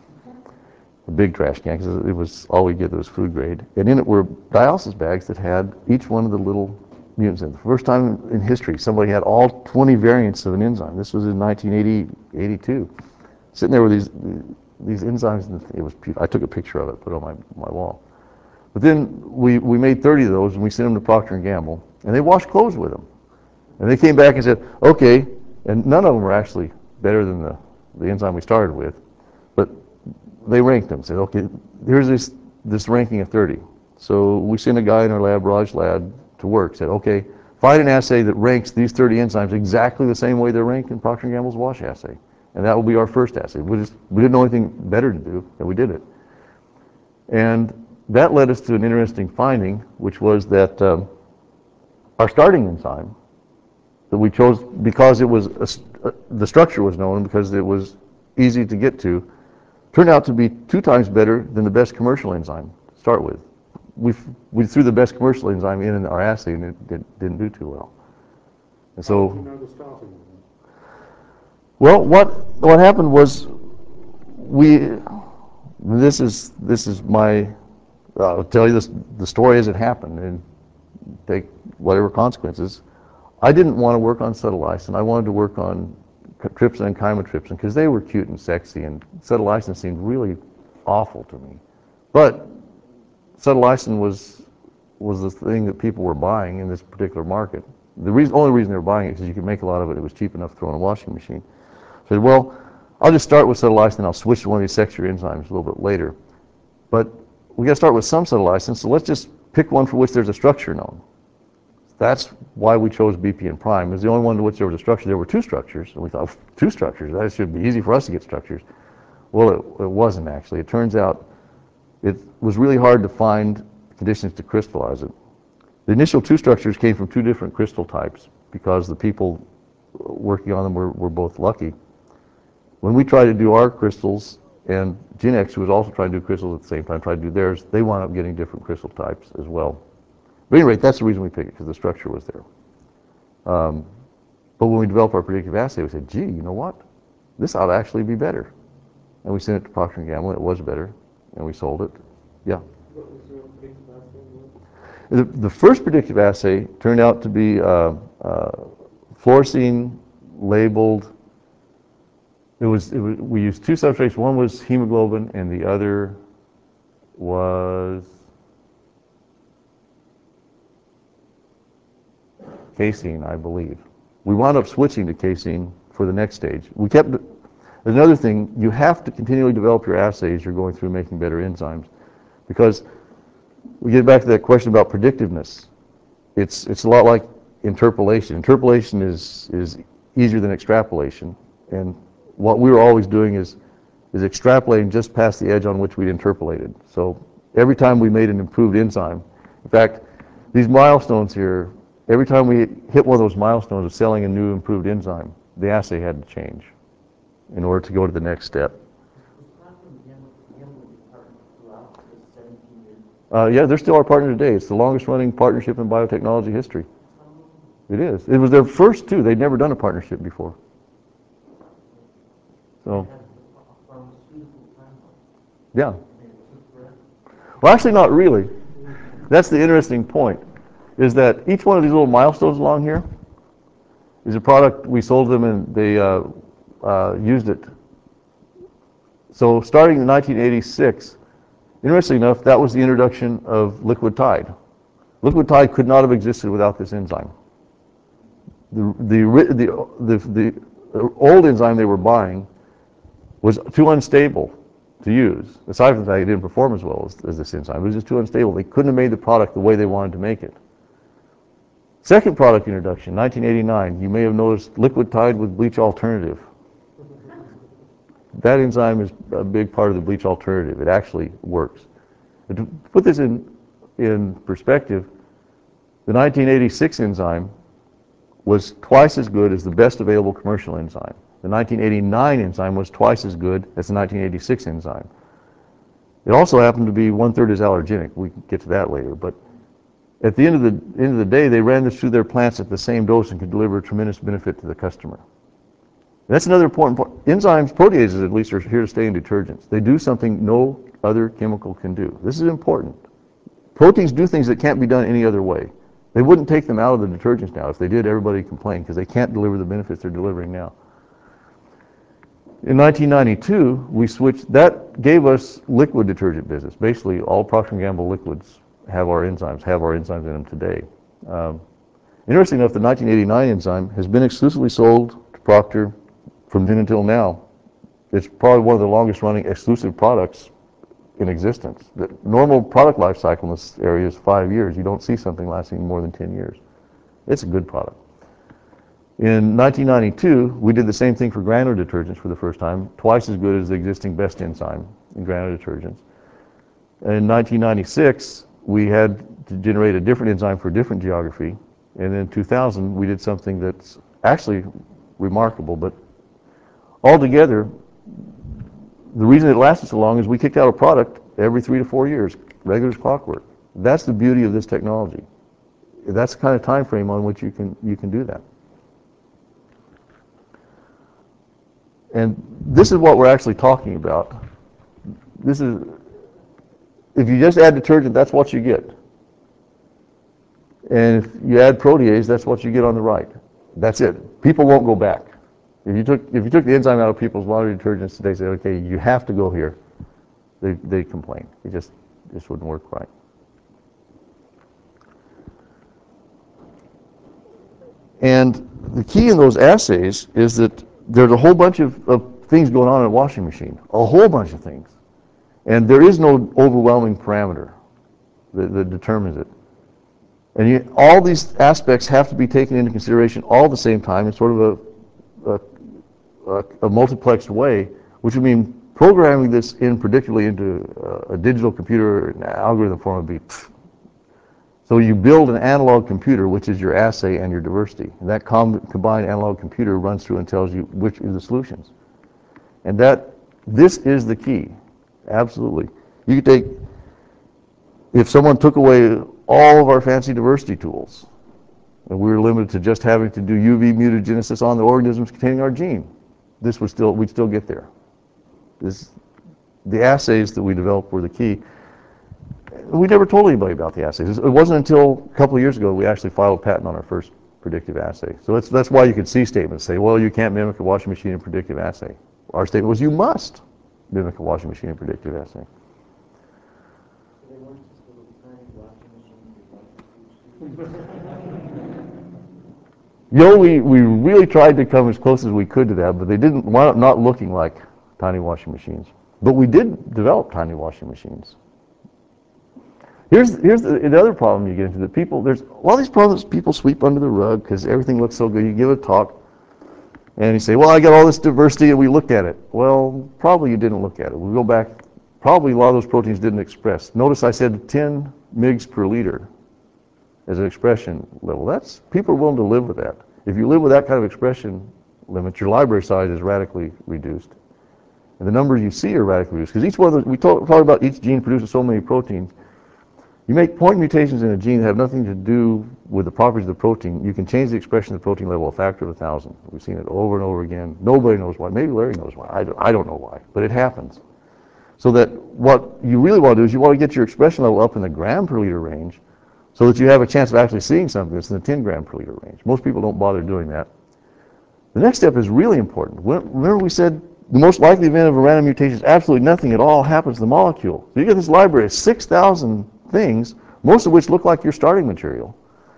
a big trash can, because it was, all we get was food grade. And in it were dialysis bags that had each one of the little mutants in it. The first time in history, somebody had all twenty variants of an enzyme. This was in nineteen eighty, eighty-two. Sitting there with these, these enzymes, and it was, I took a picture of it, put it on my, my wall. But then we, we made thirty of those, and we sent them to Procter and Gamble, and they washed clothes with them. And they came back and said, okay, and none of them were actually better than the, the enzyme we started with, but they ranked them, said, okay, here's this, this ranking of thirty. So we sent a guy in our lab, Raj Lad, to work, said, okay, find an assay that ranks these thirty enzymes exactly the same way they're ranked in Procter and Gamble's wash assay. And that will be our first assay. We, just, we didn't know anything better to do, and we did it. And that led us to an interesting finding, which was that um, our starting enzyme that we chose because it was a, uh, the structure was known, because it was easy to get to, turned out to be two times better than the best commercial enzyme to start with. We, we threw the best commercial enzyme in our assay, and it did, didn't do too well. And so, how did you know the starting one? well, what what happened was we. This is this is my. I'll tell you this the story as it happened, and take whatever consequences. I didn't want to work on cetylysin. I wanted to work on trypsin and chymotrypsin because they were cute and sexy, and cetylysin seemed really awful to me. But cetylysin was was the thing that people were buying in this particular market. The reason, only reason they were buying it is because you could make a lot of it. It was cheap enough to throw in a washing machine. So I said, well, I'll just start with cetylysin, and I'll switch to one of these sexier enzymes a little bit later. But we got to start with some cetylysin, so let's just pick one for which there's a structure known. That's why we chose B P and prime. It was the only one to which there was a structure. There were two structures, and we thought, two structures, that should be easy for us to get structures. Well, it, it wasn't actually. It turns out it was really hard to find conditions to crystallize it. The initial two structures came from two different crystal types because the people working on them were, were both lucky. When we tried to do our crystals, and Genex, who was also trying to do crystals at the same time, tried to do theirs, they wound up getting different crystal types as well. But at any rate, that's the reason we picked it, because the structure was there. Um, but when we developed our predictive assay, we said, gee, you know what? This ought to actually be better. And we sent it to Procter and Gamble, and it was better, and we sold it. Yeah. What was your predictive assay? The, the first predictive assay turned out to be uh, uh, fluorescein labeled. It was, it was, we used two substrates. One was hemoglobin, and the other was casein, I believe. We wound up switching to casein for the next stage. We kept, another thing, you have to continually develop your assays you're going through making better enzymes, because we get back to that question about predictiveness. It's, it's a lot like interpolation. Interpolation is, is easier than extrapolation, and what we were always doing is, is extrapolating just past the edge on which we'd interpolated. So every time we made an improved enzyme, in fact, these milestones here, every time we hit one of those milestones of selling a new improved enzyme, the assay had to change in order to go to the next step. Uh, yeah, they're still our partner today. It's the longest running partnership in biotechnology history. It is. It was their first two. They'd never done a partnership before. So, yeah. Well, actually not really. That's the interesting point, is that each one of these little milestones along here is a product we sold them, and they uh, uh, used it. So starting in nineteen eighty-six, interestingly enough, that was the introduction of Liquid Tide. Liquid Tide could not have existed without this enzyme. The, the, the, the, the old enzyme they were buying was too unstable to use. Aside from the fact it didn't perform as well as, as this enzyme, it was just too unstable. They couldn't have made the product the way they wanted to make it. Second product introduction, nineteen eighty-nine, you may have noticed Liquid Tide with bleach alternative. That enzyme is a big part of the bleach alternative. It actually works. But to put this in, in perspective, the nineteen eighty-six enzyme was twice as good as the best available commercial enzyme. The nineteen eighty-nine enzyme was twice as good as the nineteen eighty-six enzyme. It also happened to be one-third as allergenic. We can get to that later. But At the end of the end of the day, they ran this through their plants at the same dose and could deliver a tremendous benefit to the customer. That's another important part. Enzymes, proteases at least, are here to stay in detergents. They do something no other chemical can do. This is important. Proteins do things that can't be done any other way. They wouldn't take them out of the detergents now. If they did, everybody would complain because they can't deliver the benefits they're delivering now. In nineteen ninety-two, we switched. That gave us liquid detergent business. Basically, all Procter and Gamble liquids have our enzymes, have our enzymes in them today. Um, interesting enough, the nineteen eighty-nine enzyme has been exclusively sold to Procter from then until now. It's probably one of the longest running exclusive products in existence. The normal product life cycle in this area is five years. You don't see something lasting more than ten years. It's a good product. In nineteen ninety-two, we did the same thing for granular detergents for the first time, twice as good as the existing best enzyme in granular detergents. In nineteen ninety-six, we had to generate a different enzyme for a different geography. And in two thousand, we did something that's actually remarkable. But altogether, the reason it lasted so long is we kicked out a product every three to four years, regular as clockwork. That's the beauty of this technology. That's the kind of time frame on which you can you can do that. And this is what we're actually talking about. This is, if you just add detergent, that's what you get. And if you add protease, that's what you get on the right. That's it. People won't go back. If you took if you took the enzyme out of people's laundry detergents today, say, okay, you have to go here, they they complain. It just just wouldn't work right. And the key in those assays is that there's a whole bunch of, of things going on in a washing machine, a whole bunch of things. And there is no overwhelming parameter that, that determines it. And you, all these aspects have to be taken into consideration all at the same time in sort of a, a, a, a multiplexed way, which would mean programming this in particularly into a, a digital computer an algorithm form would be pfft. So you build an analog computer, which is your assay and your diversity. And that com combined analog computer runs through and tells you which are the solutions. And that, this is the key, absolutely. You could take, if someone took away all of our fancy diversity tools, and we were limited to just having to do U V mutagenesis on the organisms containing our gene, this would still, we'd still get there. This, the assays that we developed were the key. We never told anybody about the assays. It wasn't until a couple of years ago we actually filed a patent on our first predictive assay. So that's, that's why you could see statements say, well, you can't mimic a washing machine in predictive assay. Our statement was, you must mimic a washing machine in predictive assay. They weren't just little tiny washing machines. You know, we, we really tried to come as close as we could to that, but they didn't wind up not looking like tiny washing machines. But we did develop tiny washing machines. Here's, here's the, the other problem you get into. That people, there's all these problems people sweep under the rug because everything looks so good. You give a talk, and you say, well, I got all this diversity, and we looked at it. Well, probably you didn't look at it. We go back, probably a lot of those proteins didn't express. Notice I said ten milligrams per liter as an expression level. That's, people are willing to live with that. If you live with that kind of expression limit, your library size is radically reduced. And the numbers you see are radically reduced. Because each one of the, we talk, talk about each gene produces so many proteins. You make point mutations in a gene that have nothing to do with the properties of the protein. You can change the expression of the protein level a factor of a thousand. We've seen it over and over again. Nobody knows why. Maybe Larry knows why. I don't, I don't know why, but it happens. So that what you really want to do is you want to get your expression level up in the gram per liter range so that you have a chance of actually seeing something that's in the ten gram per liter range. Most people don't bother doing that. The next step is really important. Remember we said the most likely event of a random mutation is absolutely nothing at all happens to the molecule. So you get this library of six thousand things, most of which look like your starting material.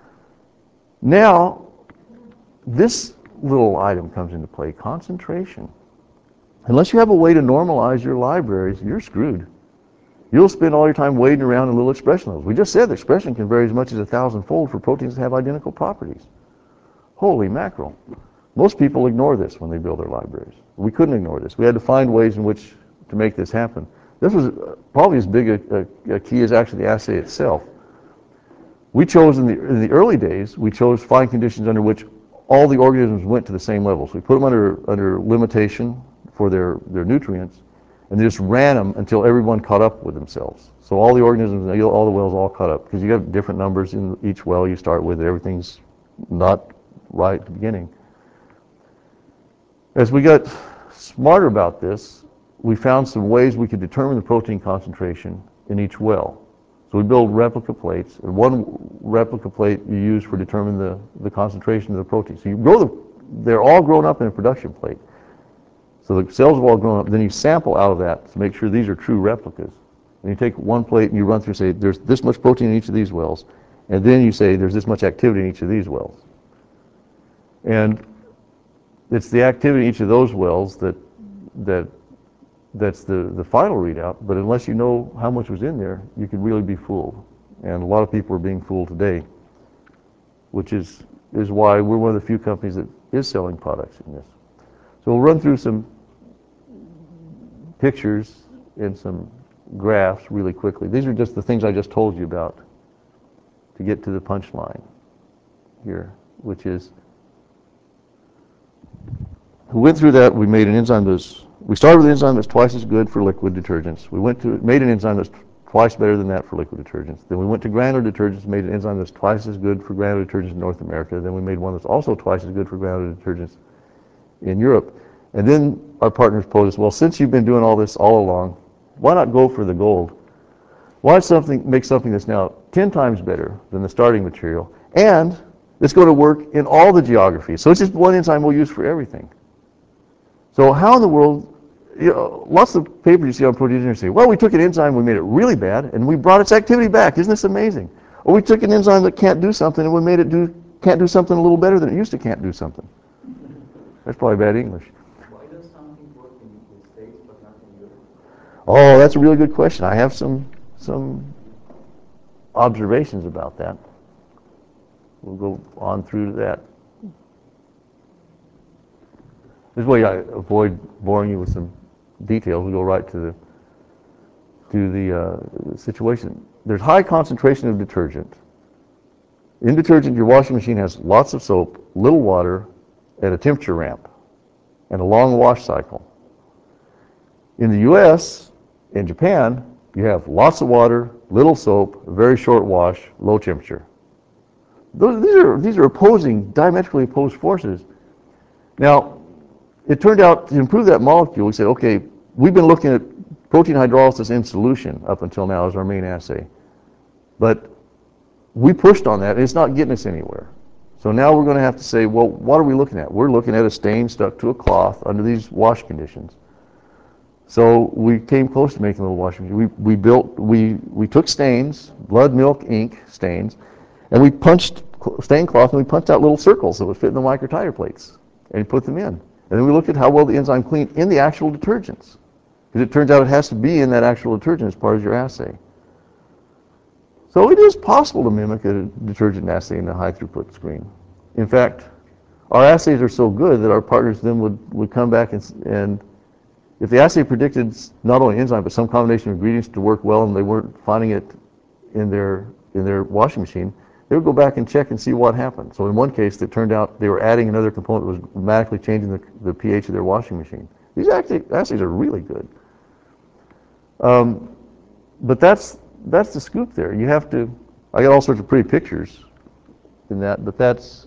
Now, this little item comes into play, concentration. Unless you have a way to normalize your libraries, you're screwed. You'll spend all your time wading around in little expression levels. We just said the expression can vary as much as a thousand-fold for proteins that have identical properties. Holy mackerel. Most people ignore this when they build their libraries. We couldn't ignore this. We had to find ways in which to make this happen. This was probably as big a, a, a key as actually the assay itself. We chose in the, in the early days, we chose fine conditions under which all the organisms went to the same levels. We put them under, under limitation for their, their nutrients, And they just ran them until everyone caught up with themselves. So all the organisms, all the wells all caught up, because you have different numbers in each well you start with. Everything's not right at the beginning. As we got smarter about this, we found some ways we could determine the protein concentration in each well. So we build replica plates, and one replica plate you use for determining the, the concentration of the protein. So you grow the, they're all grown up in a production plate. So the cells have all grown up, then you sample out of that to make sure these are true replicas. And you take one plate and you run through and say, there's this much protein in each of these wells, and then you say there's this much activity in each of these wells. And it's the activity in each of those wells that, that that's the, the final readout, but unless you know how much was in there, you could really be fooled. And a lot of people are being fooled today, which is, is why we're one of the few companies that is selling products in this. So we'll run through some pictures and some graphs really quickly. These are just the things I just told you about to get to the punchline here, which is, we went through that, we made an enzyme that's, we started with an enzyme that's twice as good for liquid detergents. We went to, made an enzyme that's twice better than that for liquid detergents. Then we went to granular detergents, made an enzyme that's twice as good for granular detergents in North America. Then we made one that's also twice as good for granular detergents in Europe. And then our partners posed us, well, since you've been doing all this all along, why not go for the gold? Why something make something that's now ten times better than the starting material, and it's going to work in all the geographies. So it's just one enzyme we'll use for everything. So how in the world, you know, lots of papers you see on protein engineering say, well, we took an enzyme, we made it really bad, and we brought its activity back. Isn't this amazing? Or we took an enzyme that can't do something, and we made it do can't do something a little better than it used to can't do something. That's probably bad English. Why does something work in the States but not in Europe? Oh, that's a really good question. I have some some observations about that. We'll go on through to that. This way I avoid boring you with some details. We go right to the to the uh, situation. There's high concentration of detergent. In detergent, your washing machine has lots of soap, little water, and a temperature ramp, and a long wash cycle. In the U S and Japan, you have lots of water, little soap, very short wash, low temperature. Those, these are these are opposing, diametrically opposed forces. Now, it turned out to improve that molecule, we said, okay, we've been looking at protein hydrolysis in solution up until now as our main assay. But we pushed on that, and it's not getting us anywhere. So now we're going to have to say, well, what are we looking at? We're looking at a stain stuck to a cloth under these wash conditions. So we came close to making a little washing machine. We, we built, we, we took stains, blood, milk, ink stains, and we punched stain cloth, and we punched out little circles that would fit in the microtiter plates, and put them in. And then we looked at how well the enzyme cleaned in the actual detergents. Because it turns out it has to be in that actual detergent as part of your assay. So it is possible to mimic a detergent assay in a high throughput screen. In fact, our assays are so good that our partners then would, would come back and, and if the assay predicted not only enzyme but some combination of ingredients to work well and they weren't finding it in their, in their washing machine, they would go back and check and see what happened. So in one case, it turned out they were adding another component that was dramatically changing the, the pH of their washing machine. These actually, assays are really good. Um, but that's, that's the scoop there. You have to, I got all sorts of pretty pictures in that, but that's,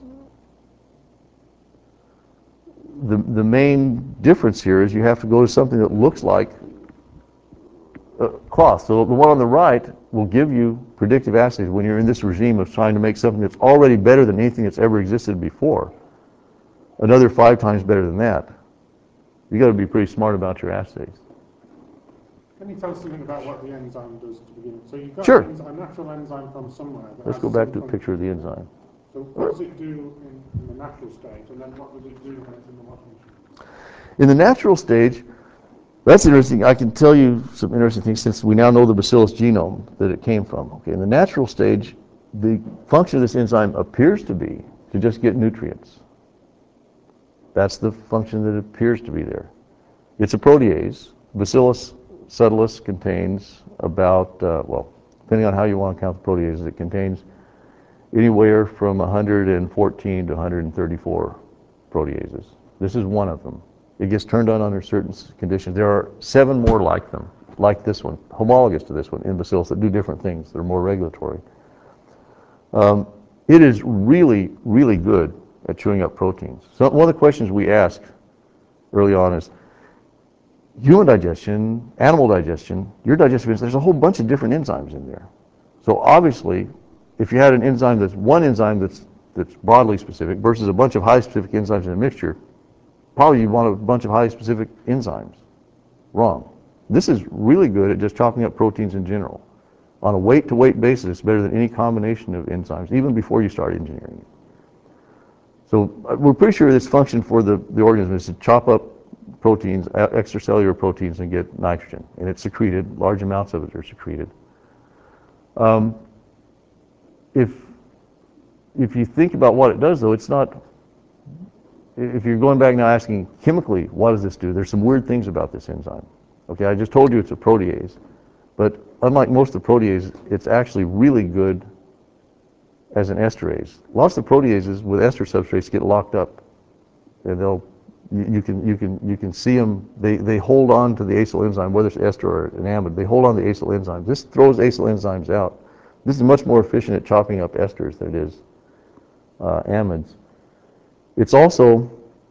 the, the main difference here is you have to go to something that looks like uh, cloth. So the one on the right will give you predictive assays when you're in this regime of trying to make something that's already better than anything that's ever existed before. Another five times better than that. You got to be pretty smart about your assays. Can you tell us something about what the enzyme does to begin with? So you've got Sure. an enzyme, a natural enzyme from somewhere. That Let's has go back some to a picture of the enzyme. So what does it do in, in the natural state, and then what does it do when it's in the washing machine? In the natural stage, that's interesting. I can tell you some interesting things since we now know the bacillus genome that it came from. Okay, in the natural stage, the function of this enzyme appears to be to just get nutrients. That's the function that appears to be there. It's a protease. Bacillus subtilis contains about, uh, well, depending on how you want to count the proteases, it contains anywhere from one hundred fourteen to one hundred thirty-four proteases. This is one of them. It gets turned on under certain s- conditions. There are seven more like them, like this one, homologous to this one, in Bacillus that do different things. They're more regulatory. Um, it is really, really good at chewing up proteins. So one of the questions we ask early on is, human digestion, animal digestion, your digestive enzymes, there's a whole bunch of different enzymes in there. So obviously, if you had an enzyme that's one enzyme that's that's broadly specific versus a bunch of high specific enzymes in a mixture, probably you want a bunch of high specific enzymes. Wrong. This is really good at just chopping up proteins in general. On a weight to weight basis, it's better than any combination of enzymes, even before you start engineering it. So uh, we're pretty sure this function for the, the organism is to chop up proteins, uh, extracellular proteins, and get nitrogen. And it's secreted. Large amounts of it are secreted. Um, if, if you think about what it does, though, it's not, if you're going back now asking chemically, what does this do? There's some weird things about this enzyme. Okay, I just told you it's a protease. But unlike most of the proteases, it's actually really good as an esterase. Lots of the proteases with ester substrates get locked up. And they'll, you, you can, you can, you can see them, they, they hold on to the acyl enzyme, whether it's ester or an amide, they hold on to the acyl enzymes. This throws acyl enzymes out. This is much more efficient at chopping up esters than it is uh, amides. It's also,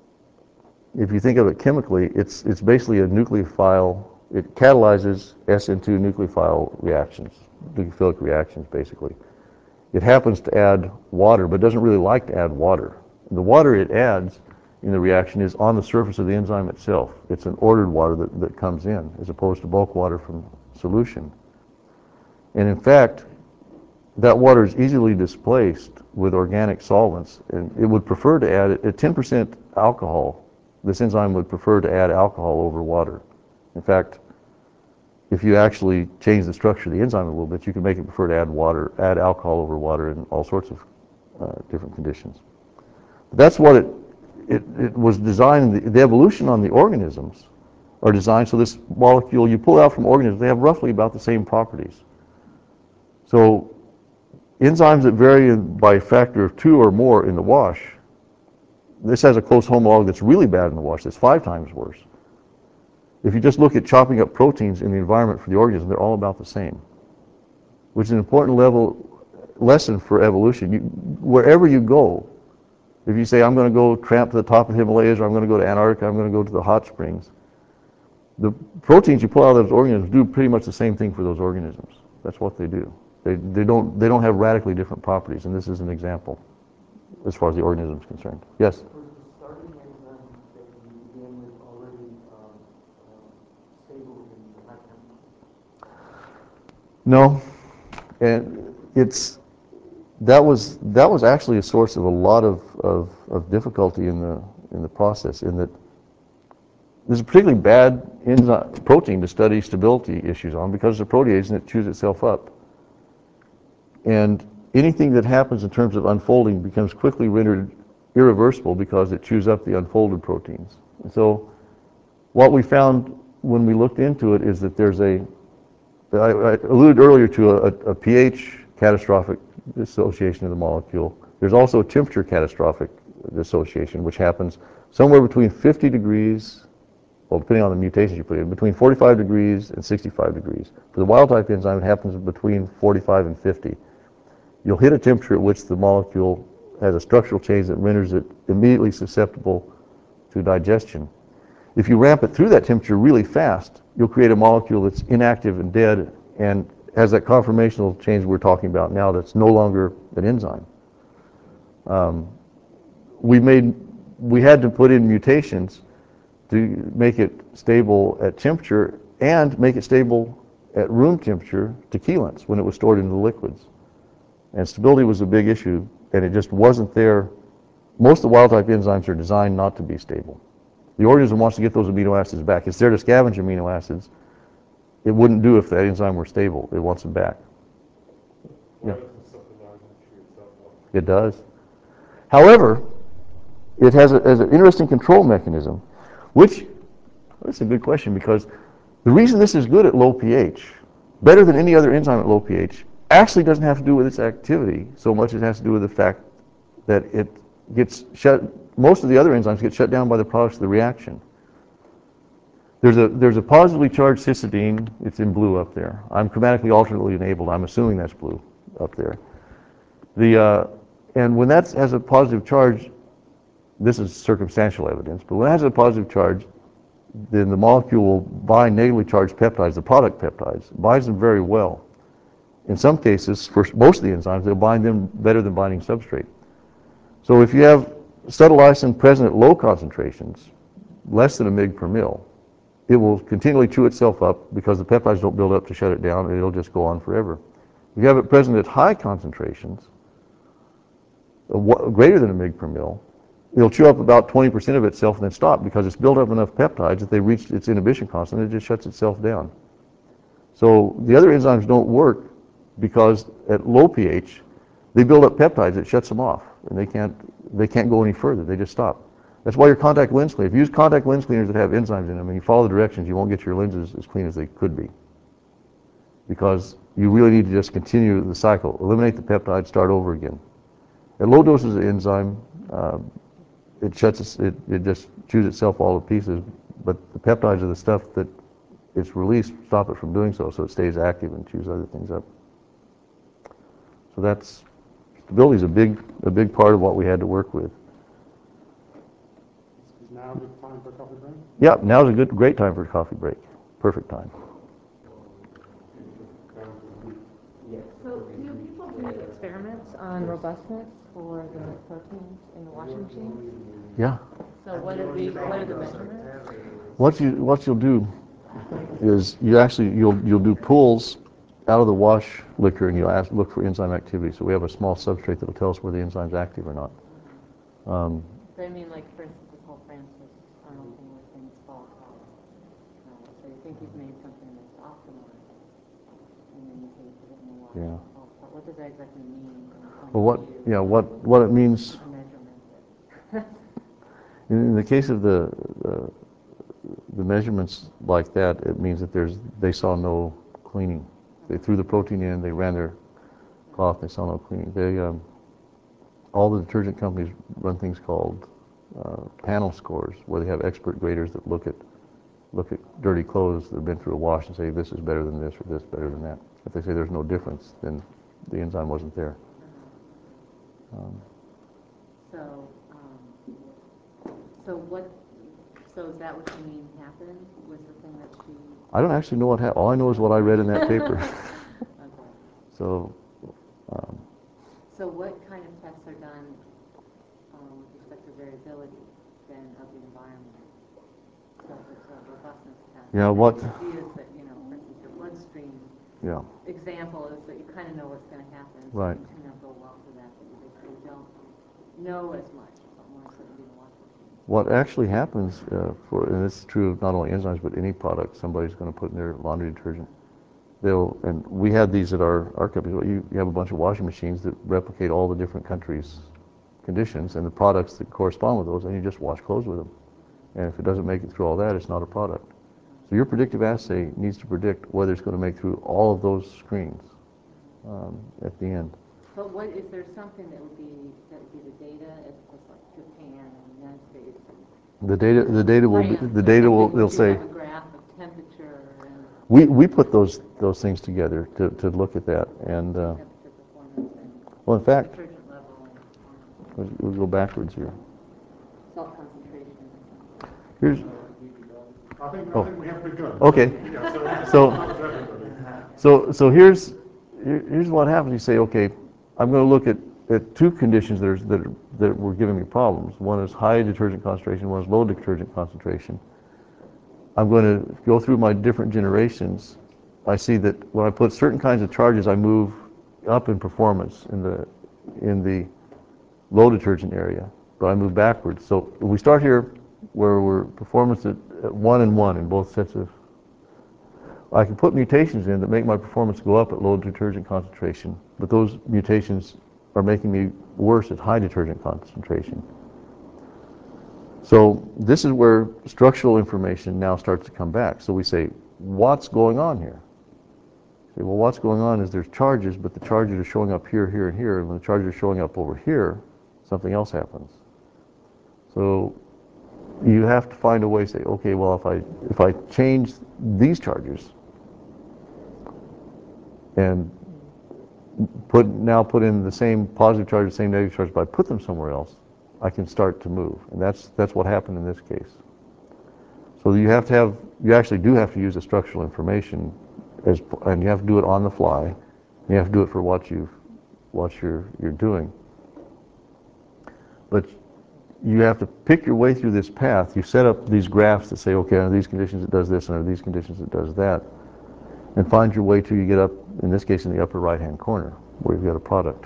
if you think of it chemically, it's, it's basically a nucleophile. It catalyzes S N two nucleophile reactions, nucleophilic reactions, basically. It happens to add water, but doesn't really like to add water. The water it adds in the reaction is on the surface of the enzyme itself. It's an ordered water that, that comes in, as opposed to bulk water from solution. And in fact, that water is easily displaced with organic solvents, and it would prefer to add, at ten percent alcohol, this enzyme would prefer to add alcohol over water. In fact, if you actually change the structure of the enzyme a little bit, you can make it prefer to add water, add alcohol over water in all sorts of uh, different conditions. But that's what it, it, it was designed, the, the evolution on the organisms are designed so this molecule you pull out from organisms, they have roughly about the same properties. So enzymes that vary by a factor of two or more in the wash, this has a close homolog that's really bad in the wash, that's five times worse. If you just look at chopping up proteins in the environment for the organism, they're all about the same, which is an important level lesson for evolution. You, wherever you go, if you say, I'm going to go tramp to the top of the Himalayas, or I'm going to go to Antarctica, I'm going to go to the hot springs, the proteins you pull out of those organisms do pretty much the same thing for those organisms. That's what they do. They, they, don't, they don't have radically different properties, and this is an example as far as the organism is concerned. Yes? Was the starting enzyme that you began with already um, uh, stable in the high temperature? No, and it's that was that was actually a source of a lot of, of, of difficulty in the in the process. In that there's a particularly bad enzyme protein to study stability issues on because it's a protease and it chews itself up. And anything that happens in terms of unfolding becomes quickly rendered irreversible because it chews up the unfolded proteins. And so what we found when we looked into it is that there's a, I, I alluded earlier to a, a pH catastrophic dissociation of the molecule. There's also a temperature catastrophic dissociation, which happens somewhere between fifty degrees, well, depending on the mutations you put in, between forty-five degrees and sixty-five degrees. For the wild type enzyme, it happens between forty-five and fifty. You'll hit a temperature at which the molecule has a structural change that renders it immediately susceptible to digestion. If you ramp it through that temperature really fast, you'll create a molecule that's inactive and dead and has that conformational change we're talking about now that's no longer an enzyme. Um, we made, we had to put in mutations to make it stable at temperature and make it stable at room temperature to chelants when it was stored in the liquids. And stability was a big issue, and it just wasn't there. Most of the wild-type enzymes are designed not to be stable. The organism wants to get those amino acids back. It's there to scavenge amino acids. It wouldn't do if that enzyme were stable. It wants them back. Why Yeah. doesn't something chew itself up? It does. However, it has, a, has an interesting control mechanism, which, that's a good question, because the reason this is good at low pH, better than any other enzyme at low pH, actually doesn't have to do with its activity so much as it has to do with the fact that it gets shut, most of the other enzymes get shut down by the products of the reaction. There's a, there's a positively charged cysteine, it's in blue up there. I'm chromatically alternately enabled, I'm assuming that's blue up there. The, uh, and when that has a positive charge, this is circumstantial evidence, but when it has a positive charge, then the molecule will bind negatively charged peptides, the product peptides, binds them very well. In some cases, for most of the enzymes, they'll bind them better than binding substrate. So if you have acetyl present at low concentrations, less than a mg per mil, it will continually chew itself up because the peptides don't build up to shut it down, and it'll just go on forever. If you have it present at high concentrations, greater than a mg per mil, it'll chew up about twenty percent of itself and then stop because it's built up enough peptides that they reach its inhibition constant and it just shuts itself down. So the other enzymes don't work because at low pH, they build up peptides that shuts them off and they can't, they can't go any further, they just stop. That's why your contact lens cleaner, if you use contact lens cleaners that have enzymes in them and you follow the directions, you won't get your lenses as clean as they could be. Because you really need to just continue the cycle, eliminate the peptide, start over again. At low doses of enzyme, uh, it shuts, it, it just chews itself all to pieces, but the peptides are the stuff that it's released stop it from doing so, so it stays active and chews other things up. So that's, stability is a big, a big part of what we had to work with. Is now a good time for a coffee break? Yeah, now's a good, great time for a coffee break. Perfect time. So do people do experiments on robustness for the proteins in the washing machine? Yeah. So what are the, what are the measurements? What you, what you'll do is you actually, you'll, you'll do pulls out of the wash liquor and you'll ask, look for enzyme activity. So we have a small substrate that will tell us whether the enzyme's active or not. Um, So I mean, like, for instance, this whole Francis Arnold thing with things fall apart. Uh, so you think you've made something that's optimized, and then you say you put it in the water Yeah. and it falls apart. What does that exactly mean? well, what, yeah, what, what it means, To measurement. in, in the case of the, the, the measurements like that, it means that there's, they saw no cleaning. They threw the protein in, they ran their cloth, they saw no cleaning. They, um, all the detergent companies run things called uh, panel scores, where they have expert graders that look at look at dirty clothes that have been through a wash and say this is better than this or this better than that. If they say there's no difference, then the enzyme wasn't there. Um, So, um, so what, so is that what you mean happened? Was the thing that she... I don't actually know what happened. All I know is what I read in that paper. Okay. So, um, So what kind of tests are done um, with respect to variability then of the environment? So if it's a robustness test. Yeah, and what- the idea is that, you know, for instance, your bloodstream yeah, example is that you kind of know what's going to happen. So Right. you tune up real well for that, but you basically don't know as much about more certainty in the washing machine. what actually happens uh, for, and this is true of not only enzymes but any product somebody's going to put in their laundry detergent. They'll, and we had these at our, our company. You, you have a bunch of washing machines that replicate all the different countries' conditions and the products that correspond with those, and you just wash clothes with them. And if it doesn't make it through all that, it's not a product. So your predictive assay needs to predict whether it's going to make through all of those screens um, at the end. But what, is there something that would be, that would be the data as opposed to like Japan and the United States? And The data, the data will, be, France the or data will, something, they'll would you say. have a graph of temperature and We we put those those things together to, to look at that, and uh, temperature performance and well, in fact, detergent level and performance, we'll, we'll go backwards here. salt concentration. Here's I think, Oh. I think we have begun. okay. Yeah, So- thanks to everybody. So so here's here- here's what happens. You say, okay, I'm going to look at, at two conditions that are, that are, that were giving me problems. One is high detergent concentration. One is low detergent concentration. I'm going to go through my different generations. I see that when I put certain kinds of charges, I move up in performance in the in the low detergent area, but I move backwards. So if we start here where we're performance at, at one and one in both sets of, I can put mutations in that make my performance go up at low detergent concentration, but those mutations are making me worse at high detergent concentration. So this is where structural information now starts to come back. So we say, what's going on here? Say, well, what's going on is there's charges, but the charges are showing up here, here, and here, and when the charges are showing up over here, something else happens. So you have to find a way to say, okay, well, if I if I change these charges and put now put in the same positive charge, the same negative charge, but I put them somewhere else, I can start to move. And that's that's what happened in this case. So you have to have, you actually do have to use the structural information, as, and you have to do it on the fly. You have to do it for what you what you're you're doing. But you have to pick your way through this path. You set up these graphs that say, okay, under these conditions it does this, and under these conditions it does that, and find your way till you get up, in this case, in the upper right-hand corner, where you've got a product.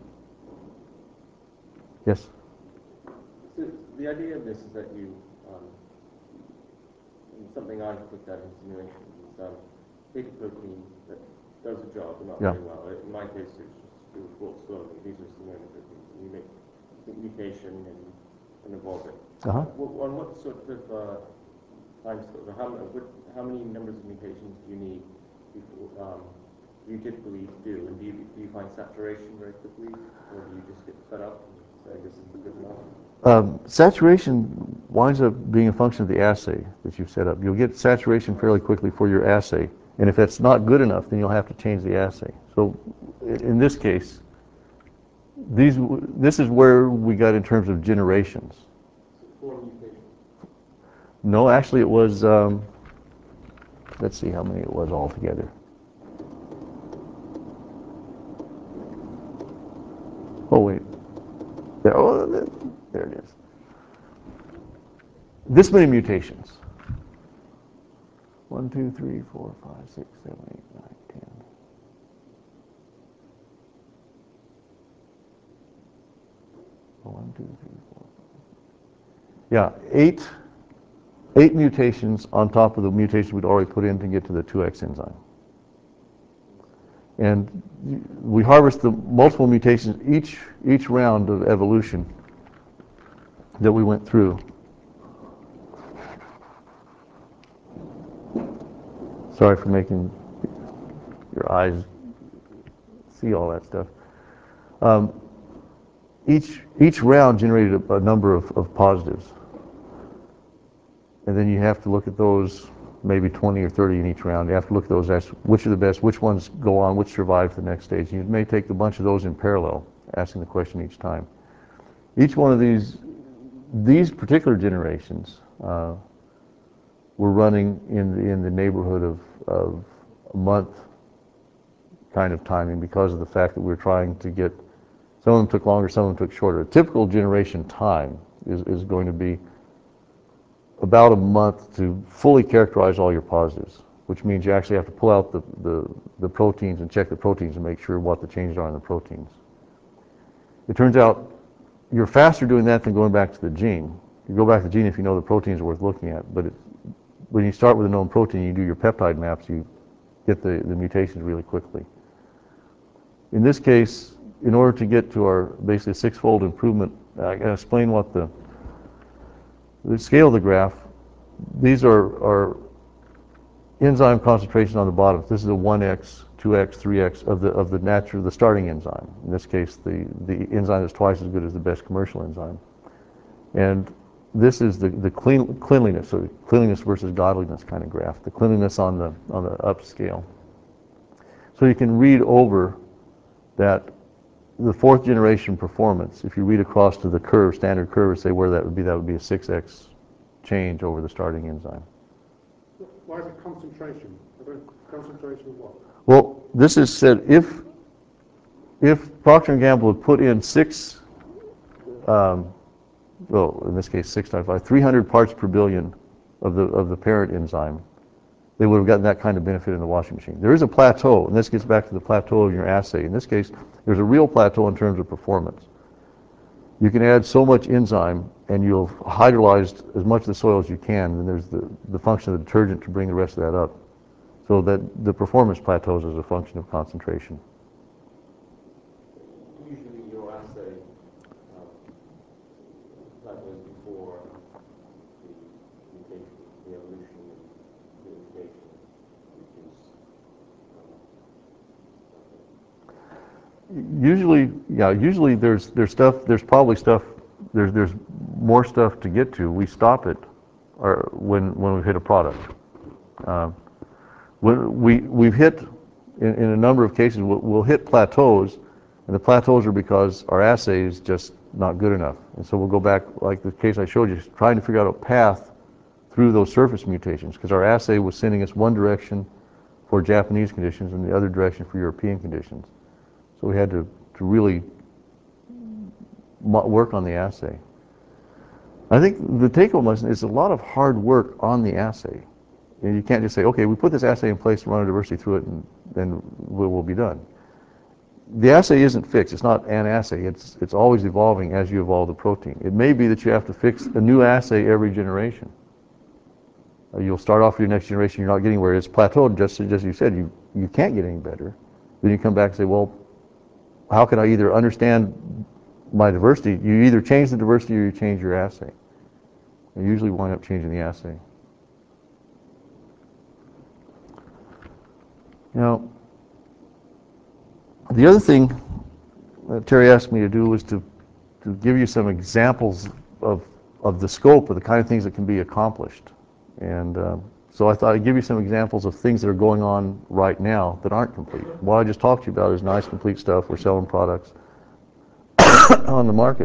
Yes? So the idea of this is that you, um, something I've looked at in simulations is um, take a protein that does a job, but not Yeah. very well. In my case, it's just, it works slowly. These are simulated proteins. And you make a mutation and, and evolve it. Uh-huh. What, on what sort of uh, time scales, or how, what, how many numbers of mutations do you need before, um, do you typically do? And do you, do you find saturation very quickly, or do you just get fed up and say this isn't good enough? Um, saturation winds up being a function of the assay that you've set up. You'll get saturation fairly quickly for your assay, and if that's not good enough, then you'll have to change the assay. So in this case, these this is where we got in terms of generations. Four mutations. No, actually it was, um, let's see how many it was altogether. Oh wait, there, oh, there, there it is. This many mutations. One, two, three, four, five, six, seven, eight, nine, ten. One, two, three, four. Yeah, eight, eight mutations on top of the mutation we'd already put in to get to the two X enzyme. And we harvest the multiple mutations each each round of evolution that we went through. Sorry for making your eyes see all that stuff. Um, each each round generated a, a number of, of positives. And then you have to look at those, maybe twenty or thirty in each round. You have to look at those as which are the best, which ones go on, which survive to the next stage. You may take a bunch of those in parallel, asking the question each time. Each one of these, these particular generations uh, were running in the, in the neighborhood of, of a month kind of timing because of the fact that we were trying to get, some of them took longer, some of them took shorter. A typical generation time is, is going to be about a month to fully characterize all your positives, which means you actually have to pull out the, the, the proteins and check the proteins and make sure what the changes are in the proteins. It turns out you're faster doing that than going back to the gene. You go back to the gene if you know the proteins are worth looking at, but it, when you start with a known protein, you do your peptide maps, you get the, the mutations really quickly. In this case, in order to get to our basically six-fold improvement, I gotta explain what the The scale of the graph, these are, are enzyme concentrations on the bottom. This is a one X, two X, three X of the of the natural, the starting enzyme. In this case, the, the enzyme that's twice as good as the best commercial enzyme. And this is the, the clean, cleanliness, so cleanliness versus godliness kind of graph. The cleanliness on the on the up scale. So you can read over that the fourth generation performance, if you read across to the curve, standard curve, say where that would be, that would be a six X change over the starting enzyme. Why is it concentration? Concentration of what? Well, this is said if if Procter and Gamble had put in six, um, well, in this case six times five, three hundred parts per billion of the of the parent enzyme, they would have gotten that kind of benefit in the washing machine. There is a plateau, and this gets back to the plateau of your assay. In this case, there's a real plateau in terms of performance. You can add so much enzyme, and you'll hydrolyze as much of the soil as you can, and there's the, the function of the detergent to bring the rest of that up. So that the performance plateaus as a function of concentration. Usually your assay um, plateaus before the mutation, the evolution of the mutation, which is Usually, yeah, usually there's there's stuff, there's probably stuff, there's there's more stuff to get to, we stop it or when, when we've hit a product. Uh, when we, we've hit, in, in a number of cases, we'll, we'll hit plateaus, and the plateaus are because our assay is just not good enough. And so we'll go back, like the case I showed you, trying to figure out a path through those surface mutations, because our assay was sending us one direction for Japanese conditions and the other direction for European conditions. So we had to, to really work on the assay. I think the take-home lesson is a lot of hard work on the assay. And you can't just say, okay, we put this assay in place and run a diversity through it and then we'll, we'll be done. The assay isn't fixed. It's not an assay. It's, it's always evolving as you evolve the protein. It may be that you have to fix a new assay every generation. Uh, you'll start off with your next generation, you're not getting where it's plateaued, just as you said, you, you can't get any better. Then you come back and say, well, how can I either understand my diversity? You either change the diversity or you change your assay. You usually wind up changing the assay. Now, the other thing that Terry asked me to do was to, to give you some examples of, of the scope of the kind of things that can be accomplished. And uh, so I thought I'd give you some examples of things that are going on right now that aren't complete. What I just talked to you about is nice, complete stuff. We're selling products on the market.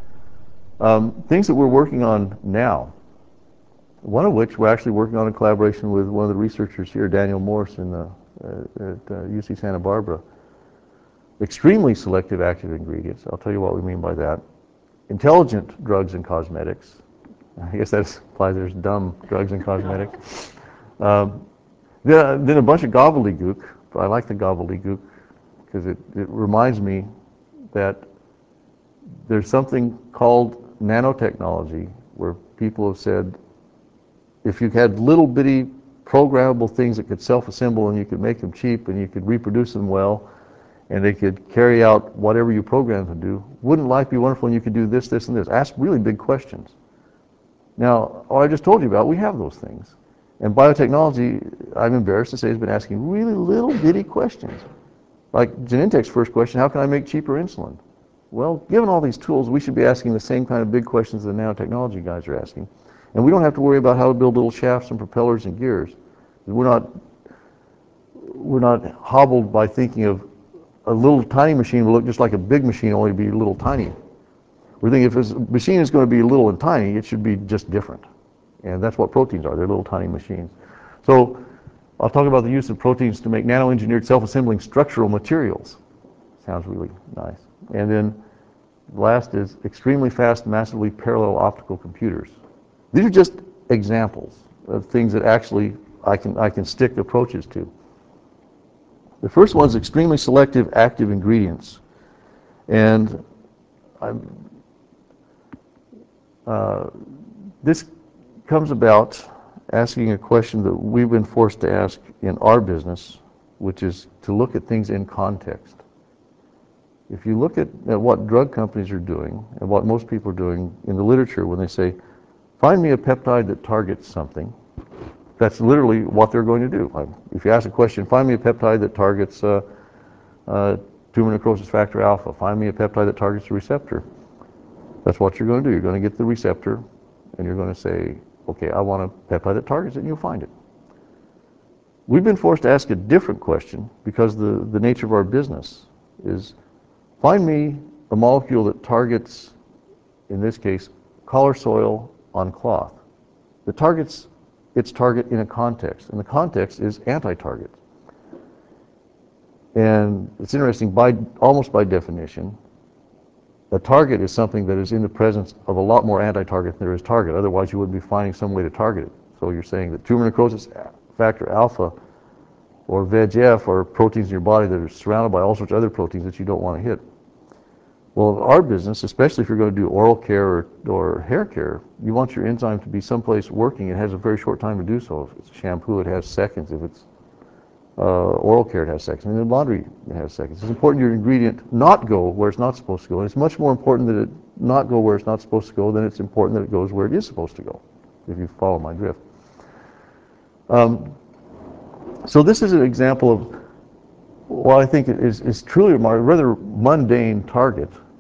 Um, things that we're working on now, one of which we're actually working on in collaboration with one of the researchers here, Daniel Morse in the, uh, at uh, U C Santa Barbara. Extremely selective active ingredients. I'll tell you what we mean by that. Intelligent drugs and cosmetics. I guess that implies there's dumb drugs and cosmetics. Um, then, then a bunch of gobbledygook. I like the gobbledygook because it, it reminds me that there's something called nanotechnology where people have said if you had little bitty programmable things that could self-assemble and you could make them cheap and you could reproduce them well and they could carry out whatever you program them to do, wouldn't life be wonderful and you could do this, this, and this? Ask really big questions. Now, what I just told you about, we have those things. And biotechnology, I'm embarrassed to say, has been asking really little bitty questions. Like Genentech's first question, how can I make cheaper insulin? Well, given all these tools, we should be asking the same kind of big questions that the nanotechnology guys are asking. And we don't have to worry about how to build little shafts and propellers and gears. We're not, we're not hobbled by thinking of a little tiny machine will look just like a big machine, only be a little tiny. We're thinking if a machine is going to be little and tiny, it should be just different. And that's what proteins are. They're little tiny machines. So I'll talk about the use of proteins to make nano-engineered self-assembling structural materials. Sounds really nice. And then last is extremely fast, massively parallel optical computers. These are just examples of things that actually I can, I can stick approaches to. The first one is extremely selective active ingredients. And I'm, uh, this comes about asking a question that we've been forced to ask in our business, which is to look at things in context. If you look at, at what drug companies are doing and what most people are doing in the literature when they say, find me a peptide that targets something, that's literally what they're going to do. If you ask a question, find me a peptide that targets uh, uh, tumor necrosis factor alpha, find me a peptide that targets the receptor. That's what you're going to do. You're going to get the receptor and you're going to say, okay, I want a peptide that targets it, and you'll find it. We've been forced to ask a different question because the, the nature of our business is, find me a molecule that targets, in this case, collar soil on cloth. That targets its target in a context, and the context is anti-target. And it's interesting, by almost by definition, a target is something that is in the presence of a lot more anti-target than there is target. Otherwise, you wouldn't be finding some way to target it. So you're saying that tumor necrosis factor alpha or V E G F are proteins in your body that are surrounded by all sorts of other proteins that you don't want to hit. Well, in our business, especially if you're going to do oral care or, or hair care, you want your enzyme to be someplace working. It has a very short time to do so. If it's shampoo, it has seconds. If it's uh, oral care, it has seconds. And in laundry, it has seconds. It's important your ingredient not go where it's not supposed to go. And it's much more important that it not go where it's not supposed to go than it's important that it goes where it is supposed to go, if you follow my drift. Um, so this is an example of what I think is, is truly a rather mundane target,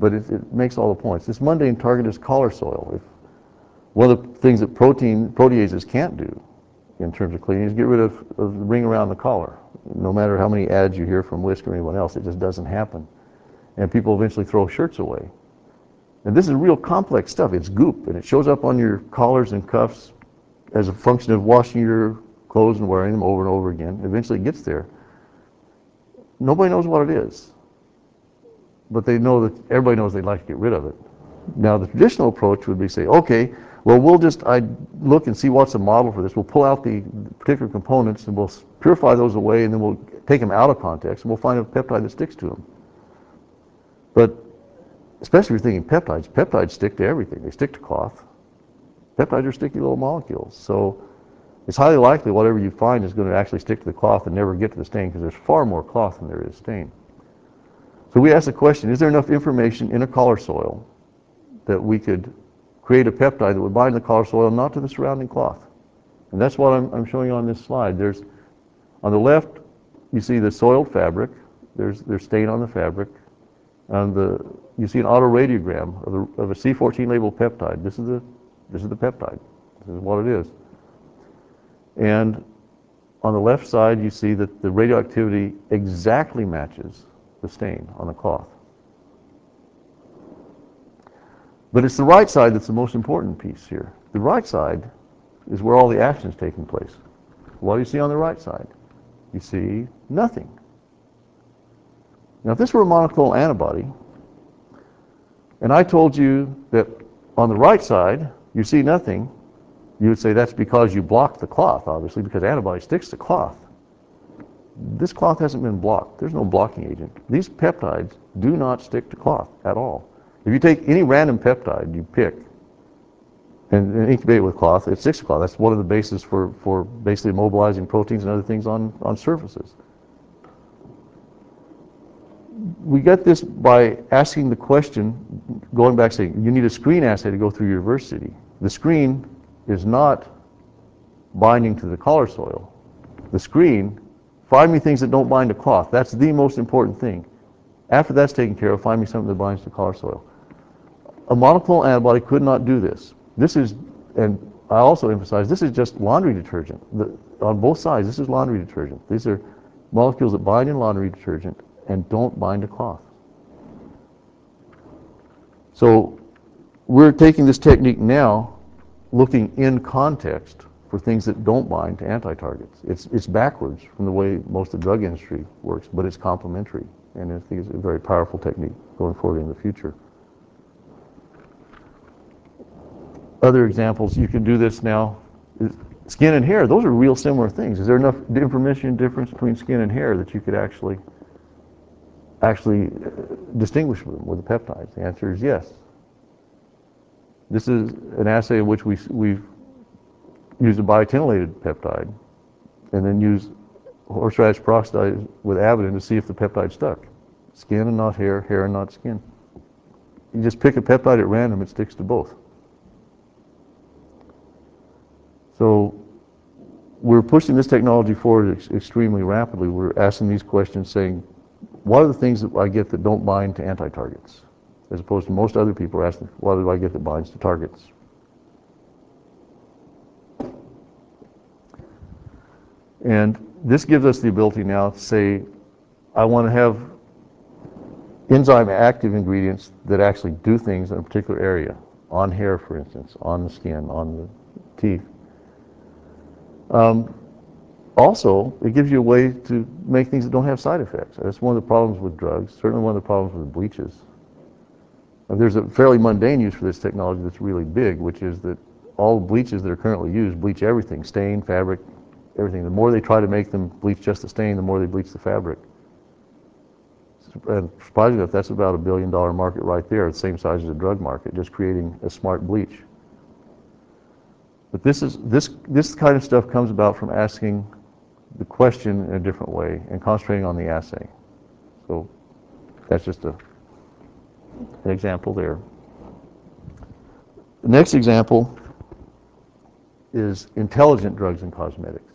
but it, it makes all the points. This mundane target is collar soil. If one of the things that protein proteases can't do in terms of cleaning is get rid of, of the ring around the collar. No matter how many ads you hear from Whisk or anyone else, it just doesn't happen. And people eventually throw shirts away. And this is real complex stuff. It's goop, and it shows up on your collars and cuffs as a function of washing your clothes and wearing them over and over again. Eventually it gets there. Nobody knows what it is, but they know that everybody knows they'd like to get rid of it. Now the traditional approach would be say, okay, well we'll just I look and see what's a model for this. We'll pull out the particular components and we'll purify those away, and then we'll take them out of context and we'll find a peptide that sticks to them. But especially if you're thinking peptides, peptides stick to everything. They stick to cloth. Peptides are sticky little molecules. So it's highly likely whatever you find is going to actually stick to the cloth and never get to the stain, because there's far more cloth than there is stain. So we asked the question, is there enough information in a collar soil that we could create a peptide that would bind the collar soil, not to the surrounding cloth? And that's what I'm, I'm showing you on this slide. There's, on the left, you see the soiled fabric. There's, there's stain on the fabric. On the, you see an autoradiogram of a, of a C fourteen labeled peptide. This is the, this is the peptide. This is what it is. And on the left side, you see that the radioactivity exactly matches the stain on the cloth. But it's the right side that's the most important piece here. The right side is where all the action is taking place. What do you see on the right side? You see nothing. Now, if this were a monoclonal antibody, and I told you that on the right side you see nothing, you would say that's because you blocked the cloth, obviously, because antibody sticks to cloth. This cloth hasn't been blocked. There's no blocking agent. These peptides do not stick to cloth at all. If you take any random peptide you pick and, and incubate it with cloth, it sticks to cloth. That's one of the bases for, for basically mobilizing proteins and other things on, on surfaces. We get this by asking the question, going back saying, you need a screen assay to go through university. The screen is not binding to the collar soil. The screen, find me things that don't bind to cloth. That's the most important thing. After that's taken care of, find me something that binds to collar soil. A monoclonal antibody could not do this. This is, and I also emphasize, this is just laundry detergent. The, on both sides, this is laundry detergent. These are molecules that bind in laundry detergent and don't bind to cloth. So we're taking this technique now, looking in context for things that don't bind to anti-targets. It's, it's backwards from the way most of the drug industry works, but it's complementary. And I think it's a very powerful technique going forward in the future. Other examples, you can do this now. Skin and hair, those are real similar things. Is there enough information difference between skin and hair that you could actually actually distinguish them with the peptides? The answer is yes. This is an assay in which we, we've used a biotinylated peptide and then used horseradish peroxide with Avidin to see if the peptide stuck. Skin and not hair, hair and not skin. You just pick a peptide at random, it sticks to both. So we're pushing this technology forward ex extremely rapidly. We're asking these questions saying, what are the things that I get that don't bind to anti-targets? As opposed to most other people are asking, what do I get that binds to targets? And this gives us the ability now to say, I want to have enzyme active ingredients that actually do things in a particular area, on hair, for instance, on the skin, on the teeth. Um, also, it gives you a way to make things that don't have side effects. That's one of the problems with drugs, certainly one of the problems with bleaches. Uh, there's a fairly mundane use for this technology that's really big, which is that all bleaches that are currently used bleach everything, stain, fabric, everything. The more they try to make them bleach just the stain, the more they bleach the fabric. And surprisingly enough, that's about a billion dollar market right there, the same size as a drug market, just creating a smart bleach. But this is this this kind of stuff comes about from asking the question in a different way and concentrating on the assay. So that's just a, an example there. The next example is intelligent drugs and cosmetics.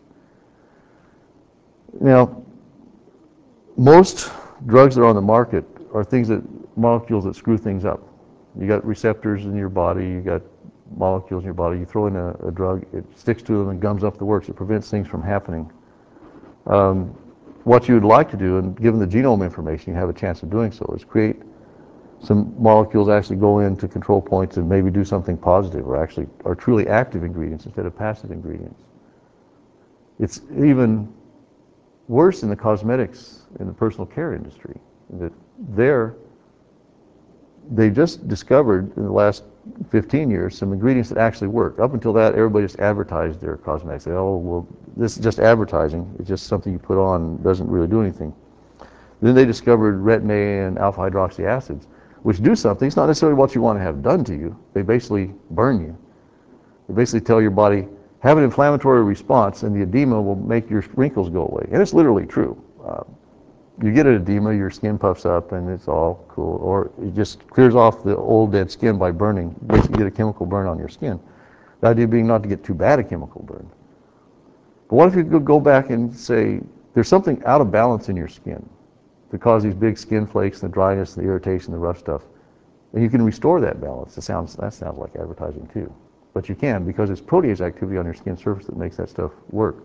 Now, most drugs that are on the market are things that molecules that screw things up. You got receptors in your body, you got molecules in your body, you throw in a, a drug, it sticks to them and gums up the works. It prevents things from happening. Um, what you would like to do, and given the genome information, you have a chance of doing so, is create some molecules actually go into control points and maybe do something positive, or actually are truly active ingredients instead of passive ingredients. It's even worse in the cosmetics, in the personal care industry, that there, they just discovered in the last fifteen years some ingredients that actually work. Up until that, everybody just advertised their cosmetics. They, oh, well, this is just advertising. It's just something you put on, doesn't really do anything. Then they discovered retin-A and alpha hydroxy acids, which do something. It's not necessarily what you want to have done to you. They basically burn you. They basically tell your body, have an inflammatory response, and the edema will make your wrinkles go away. And it's literally true. Uh, you get an edema, your skin puffs up, and it's all cool. Or it just clears off the old dead skin by burning. Basically, get a chemical burn on your skin. The idea being not to get too bad a chemical burn. But what if you could go back and say, there's something out of balance in your skin to cause these big skin flakes, the dryness, the irritation, the rough stuff, and you can restore that balance. It sounds, that sounds like advertising too. But you can, because it's protease activity on your skin surface that makes that stuff work.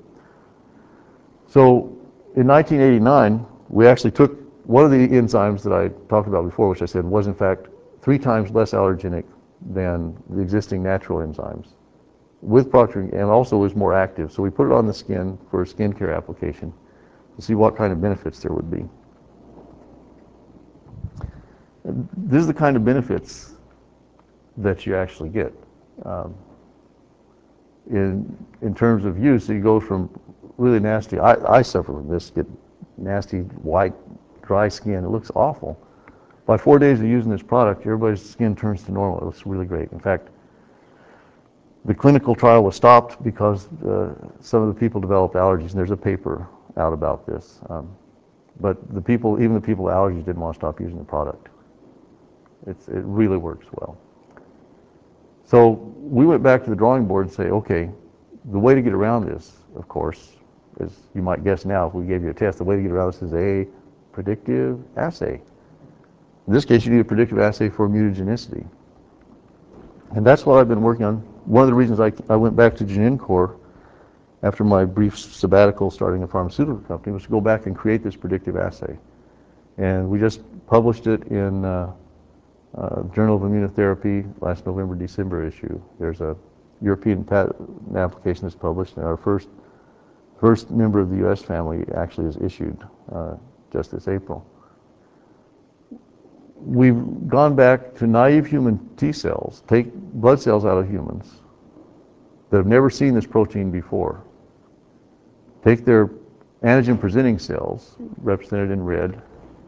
So in nineteen eighty-nine, we actually took one of the enzymes that I talked about before, which I said was in fact three times less allergenic than the existing natural enzymes, with Procter and also was more active. So we put it on the skin for a skincare application to see what kind of benefits there would be. And this is the kind of benefits that you actually get. Um, in in terms of use, you go from really nasty, I, I suffer from this, get nasty, white, dry skin. It looks awful. By four days of using this product, everybody's skin turns to normal. It looks really great. In fact, the clinical trial was stopped because uh, some of the people developed allergies, and there's a paper out about this. Um, but the people, even the people with allergies, didn't want to stop using the product. It's, it really works well. So we went back to the drawing board and say, okay, the way to get around this, of course, as you might guess now, if we gave you a test, the way to get around this is a predictive assay. In this case, you need a predictive assay for mutagenicity. And that's what I've been working on. One of the reasons I, I went back to Genentech after my brief sabbatical starting a pharmaceutical company was to go back and create this predictive assay. And we just published it in uh, uh, Journal of Immunotherapy last November, December issue. There's a European patent application that's published, and our first first member of the U S family actually is issued uh, just this April. We've gone back to naive human T cells, take blood cells out of humans that have never seen this protein before, take their antigen-presenting cells, represented in red,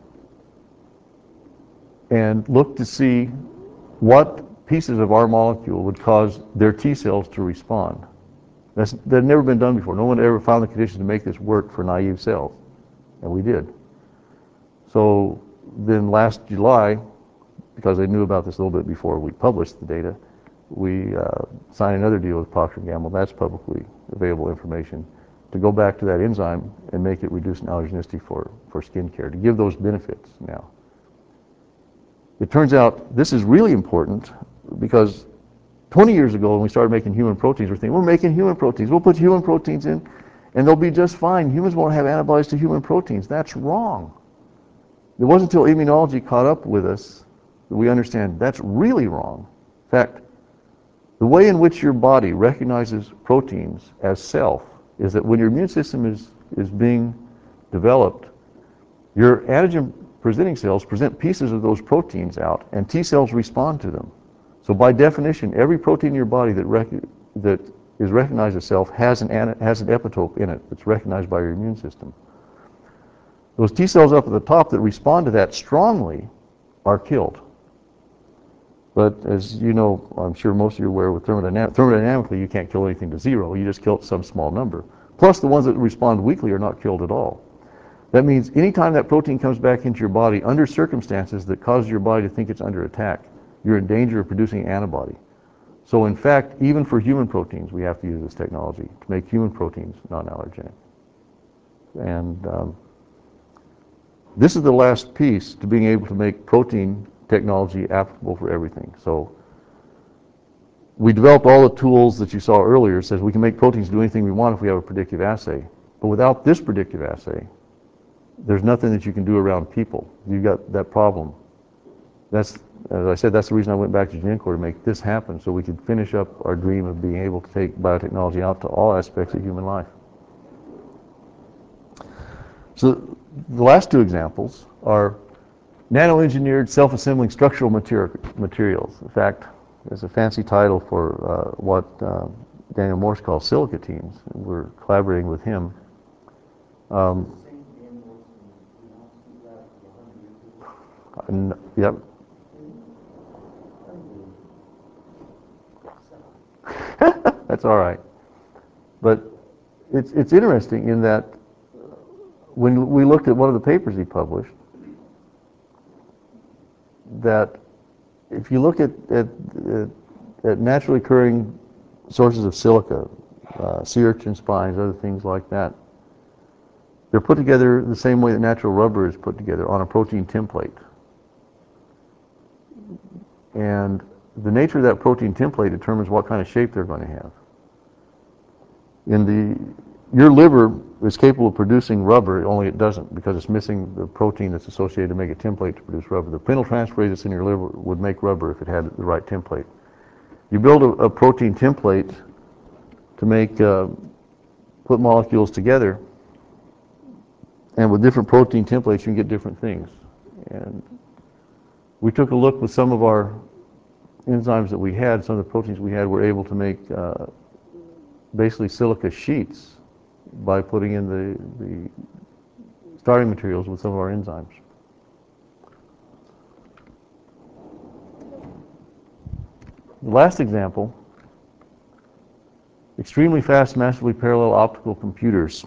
and look to see what pieces of our molecule would cause their T cells to respond. That's, that had never been done before. No one ever found the conditions to make this work for naive cells, and we did. So then last July, because they knew about this a little bit before we published the data, we uh, signed another deal with Procter and Gamble. That's publicly available information to go back to that enzyme and make it reduce in allergenicity for, for skin care, to give those benefits now. It turns out this is really important because twenty years ago when we started making human proteins, we're thinking, we're making human proteins, we'll put human proteins in and they'll be just fine. Humans won't have antibodies to human proteins. That's wrong. It wasn't until immunology caught up with us that we understand that's really wrong. In fact, the way in which your body recognizes proteins as self is that when your immune system is, is being developed, your antigen-presenting cells present pieces of those proteins out, and T cells respond to them. So by definition, every protein in your body that, rec that is recognized as self has an, has an epitope in it that's recognized by your immune system. Those T cells up at the top that respond to that strongly are killed. But as you know, I'm sure most of you are aware, with thermodynamic, thermodynamically you can't kill anything to zero, you just kill some small number. Plus the ones that respond weakly are not killed at all. That means anytime that protein comes back into your body under circumstances that cause your body to think it's under attack, you're in danger of producing an antibody. So in fact, even for human proteins, we have to use this technology to make human proteins non-allergenic. And um, this is the last piece to being able to make protein technology applicable for everything. So we developed all the tools that you saw earlier. It says we can make proteins do anything we want if we have a predictive assay. But without this predictive assay, there's nothing that you can do around people. You've got that problem. That's, as I said, that's the reason I went back to GenCore, to make this happen, so we could finish up our dream of being able to take biotechnology out to all aspects of human life. So the last two examples are nano-engineered self-assembling structural materi materials. In fact, there's a fancy title for uh, what uh, Daniel Morse calls silica teams. We're collaborating with him. Um, and, yep. That's all right. But it's, it's interesting in that when we looked at one of the papers he published, that if you look at, at, at naturally occurring sources of silica, uh, sea urchin spines, other things like that, they're put together the same way that natural rubber is put together, on a protein template. And the nature of that protein template determines what kind of shape they're going to have. In the, your liver is capable of producing rubber, only it doesn't, because it's missing the protein that's associated to make a template to produce rubber. The phenyltransferase that's in your liver would make rubber if it had the right template. You build a, a protein template to make, uh, put molecules together, and with different protein templates you can get different things. And we took a look with some of our enzymes that we had, some of the proteins we had, were able to make uh, basically silica sheets by putting in the, the starting materials with some of our enzymes. The last example, extremely fast, massively parallel optical computers.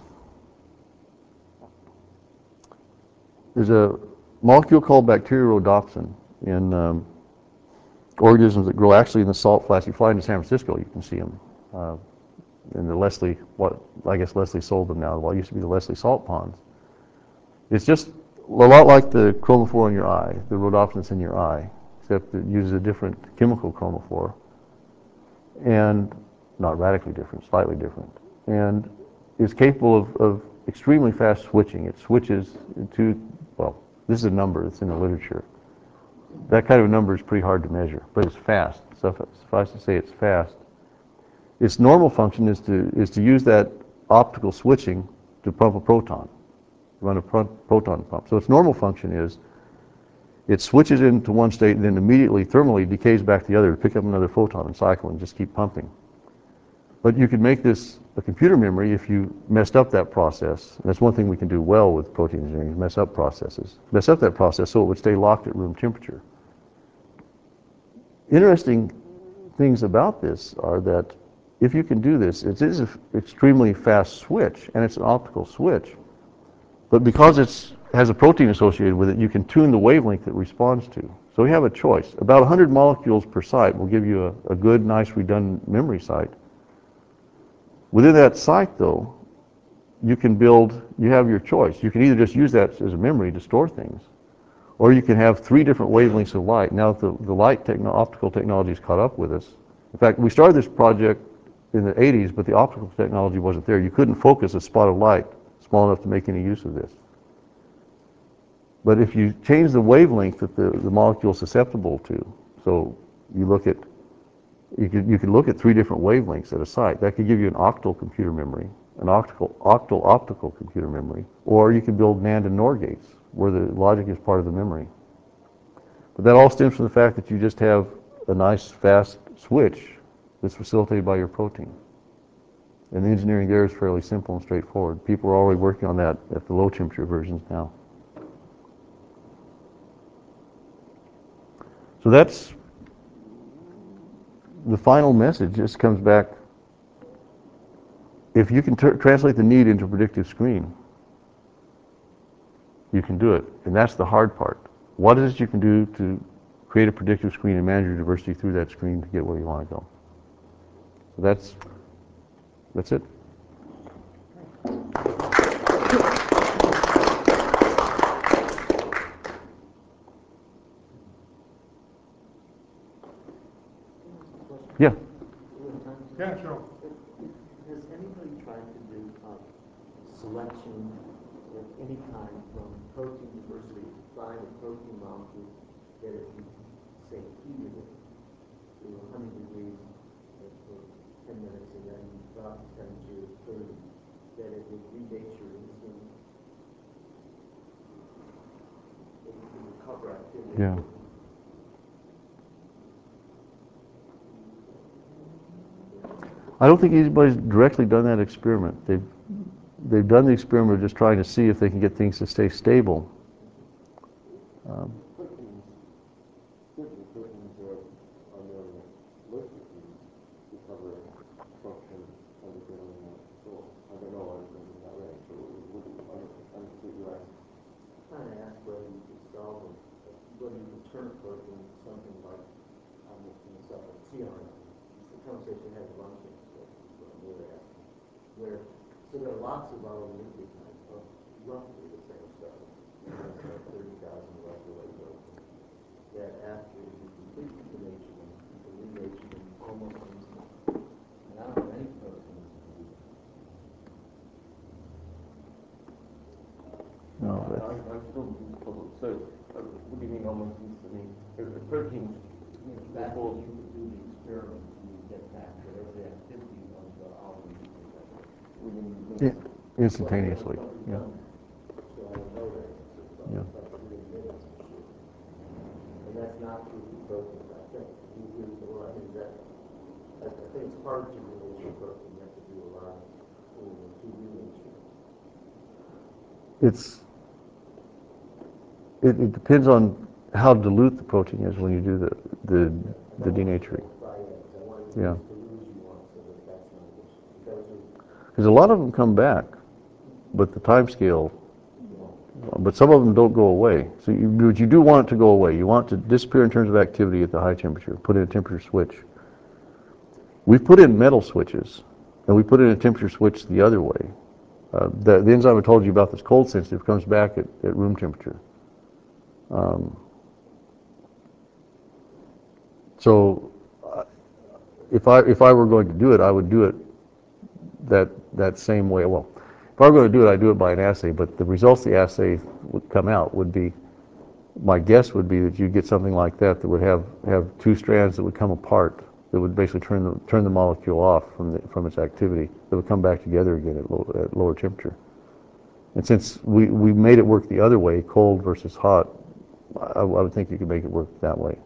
There's a molecule called bacteriorhodopsin in um, organisms that grow actually in the salt flats. You fly into San Francisco, you can see them. Uh, in the Leslie, what I guess Leslie sold them now. Well, it used to be the Leslie salt ponds. It's just a lot like the chromophore in your eye, the rhodopsin that's in your eye, except it uses a different chemical chromophore, and not radically different, slightly different, and is capable of, of extremely fast switching. It switches to, well, this is a number that's in the literature. That kind of number is pretty hard to measure, but it's fast. So suffice to say, it's fast. Its normal function is to is to use that optical switching to pump a proton, run a pro proton pump. So its normal function is it switches into one state and then immediately thermally decays back to the other to pick up another photon and cycle and just keep pumping. But you could make this a computer memory if you messed up that process. And that's one thing we can do well with protein engineering, is mess up processes. Mess up that process so it would stay locked at room temperature. Interesting things about this are that if you can do this, it is an extremely fast switch, and it's an optical switch. But because it has a protein associated with it, you can tune the wavelength it responds to. So we have a choice. About one hundred molecules per site will give you a, a good, nice, redundant memory site. Within that site, though, you can build, you have your choice. You can either just use that as a memory to store things, or you can have three different wavelengths of light. Now that the, the light techno optical technology has caught up with us. In fact, we started this project in the eighties, but the optical technology wasn't there. You couldn't focus a spot of light small enough to make any use of this. But if you change the wavelength that the, the molecule is susceptible to, so you look at, you could, you could look at three different wavelengths at a site. That could give you an octal computer memory, an octal, octal optical computer memory, or you could build NAND and NOR gates where the logic is part of the memory. But that all stems from the fact that you just have a nice fast switch that's facilitated by your protein. And the engineering there is fairly simple and straightforward. People are already working on that at the low temperature versions now. So that's the final message. Just comes back, if you can translate the need into a predictive screen, you can do it. And that's the hard part. What is it you can do to create a predictive screen and manage your diversity through that screen to get where you want to go? So that's, that's it. Yeah, sure. Has anybody tried to do uh, selection of any kind from protein diversity, find a protein molecule that if you, say, heated it to one hundred degrees for ten minutes and then drop the temperature to thirty, that it would renature insulin, it would recover activity? Yeah. I don't think anybody's directly done that experiment. They've they've done the experiment of just trying to see if they can get things to stay stable. Um, Proteins, certain proteins are, are known as low proteins to cover function and the building of the soul. I don't know what it is in that range, so would you, I don't think you asked. Trying to ask whether you could solve it, whether you could turn a protein into something like, I'm looking this up, like T R N. It's the conversation I had with lunch yesterday, what I'm really asking. Where, so there are lots of oligonucleotides of roughly the same stuff, thirty thousand molecular proteins, that after you complete denaturing, you can renature them almost instantly. And I don't know any proteins that do that. no, I, that- I, I'm still puzzled. So, uh, what do you mean almost instantly? If the protein Back when you could do the experiment, you would get back whatever the activity of the oligonucleotide. within Yeah, minutes. instantaneously. Yeah. So I don't know that. It's Yeah. about three minutes for sure. And that's not true for proteins, I think. You agree with, well, I think that, I, I think it's hard to renature protein. You have to do a lot of, to renature. It's it, it depends on how dilute the protein is when you do the the, the denaturing. Yeah. Because a lot of them come back, but the time scale, but some of them don't go away. So you, but you do want it to go away. You want it to disappear in terms of activity at the high temperature. Put in a temperature switch. We've put in metal switches, and we put in a temperature switch the other way. Uh, the, the enzyme I told you about that's cold sensitive comes back at, at room temperature. Um, so uh, if I if I were going to do it, I would do it that that same way. Well, if I were going to do it, I'd do it by an assay. But the results of the assay would come out would be, my guess would be that you'd get something like that that would have, have two strands that would come apart, that would basically turn the turn the molecule off from the, from its activity, that would come back together again at, low, at lower temperature. And since we, we made it work the other way, cold versus hot, I, I would think you could make it work that way.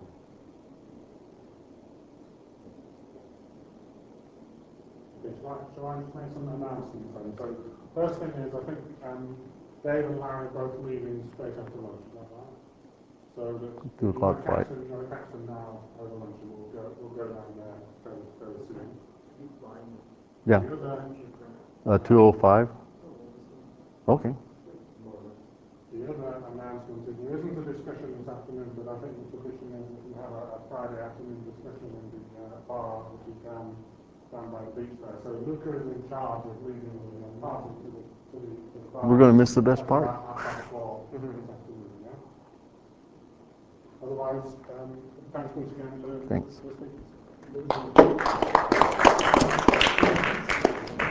Okay, shall I, shall I just make some announcements then? So, first thing is, I think um, Dave and Larry are both leaving straight after lunch, is that right? So that Two you o'clock wanna flight. catch them, you want to catch them now over lunch, and we'll go, we'll go down there fairly, fairly soon. Yeah. The other, Uh, two oh five? Okay. the other announcement is there isn't a discussion this afternoon, but I think the tradition is that we have a, a Friday afternoon discussion in the uh, bar, which is down down by the beach there. So Luca is in charge of leading the uh, party to the, to the, to the bar. We're going to miss the best At part. about half past four this afternoon, yeah? Otherwise, um, thanks once again to Thanks. the speakers.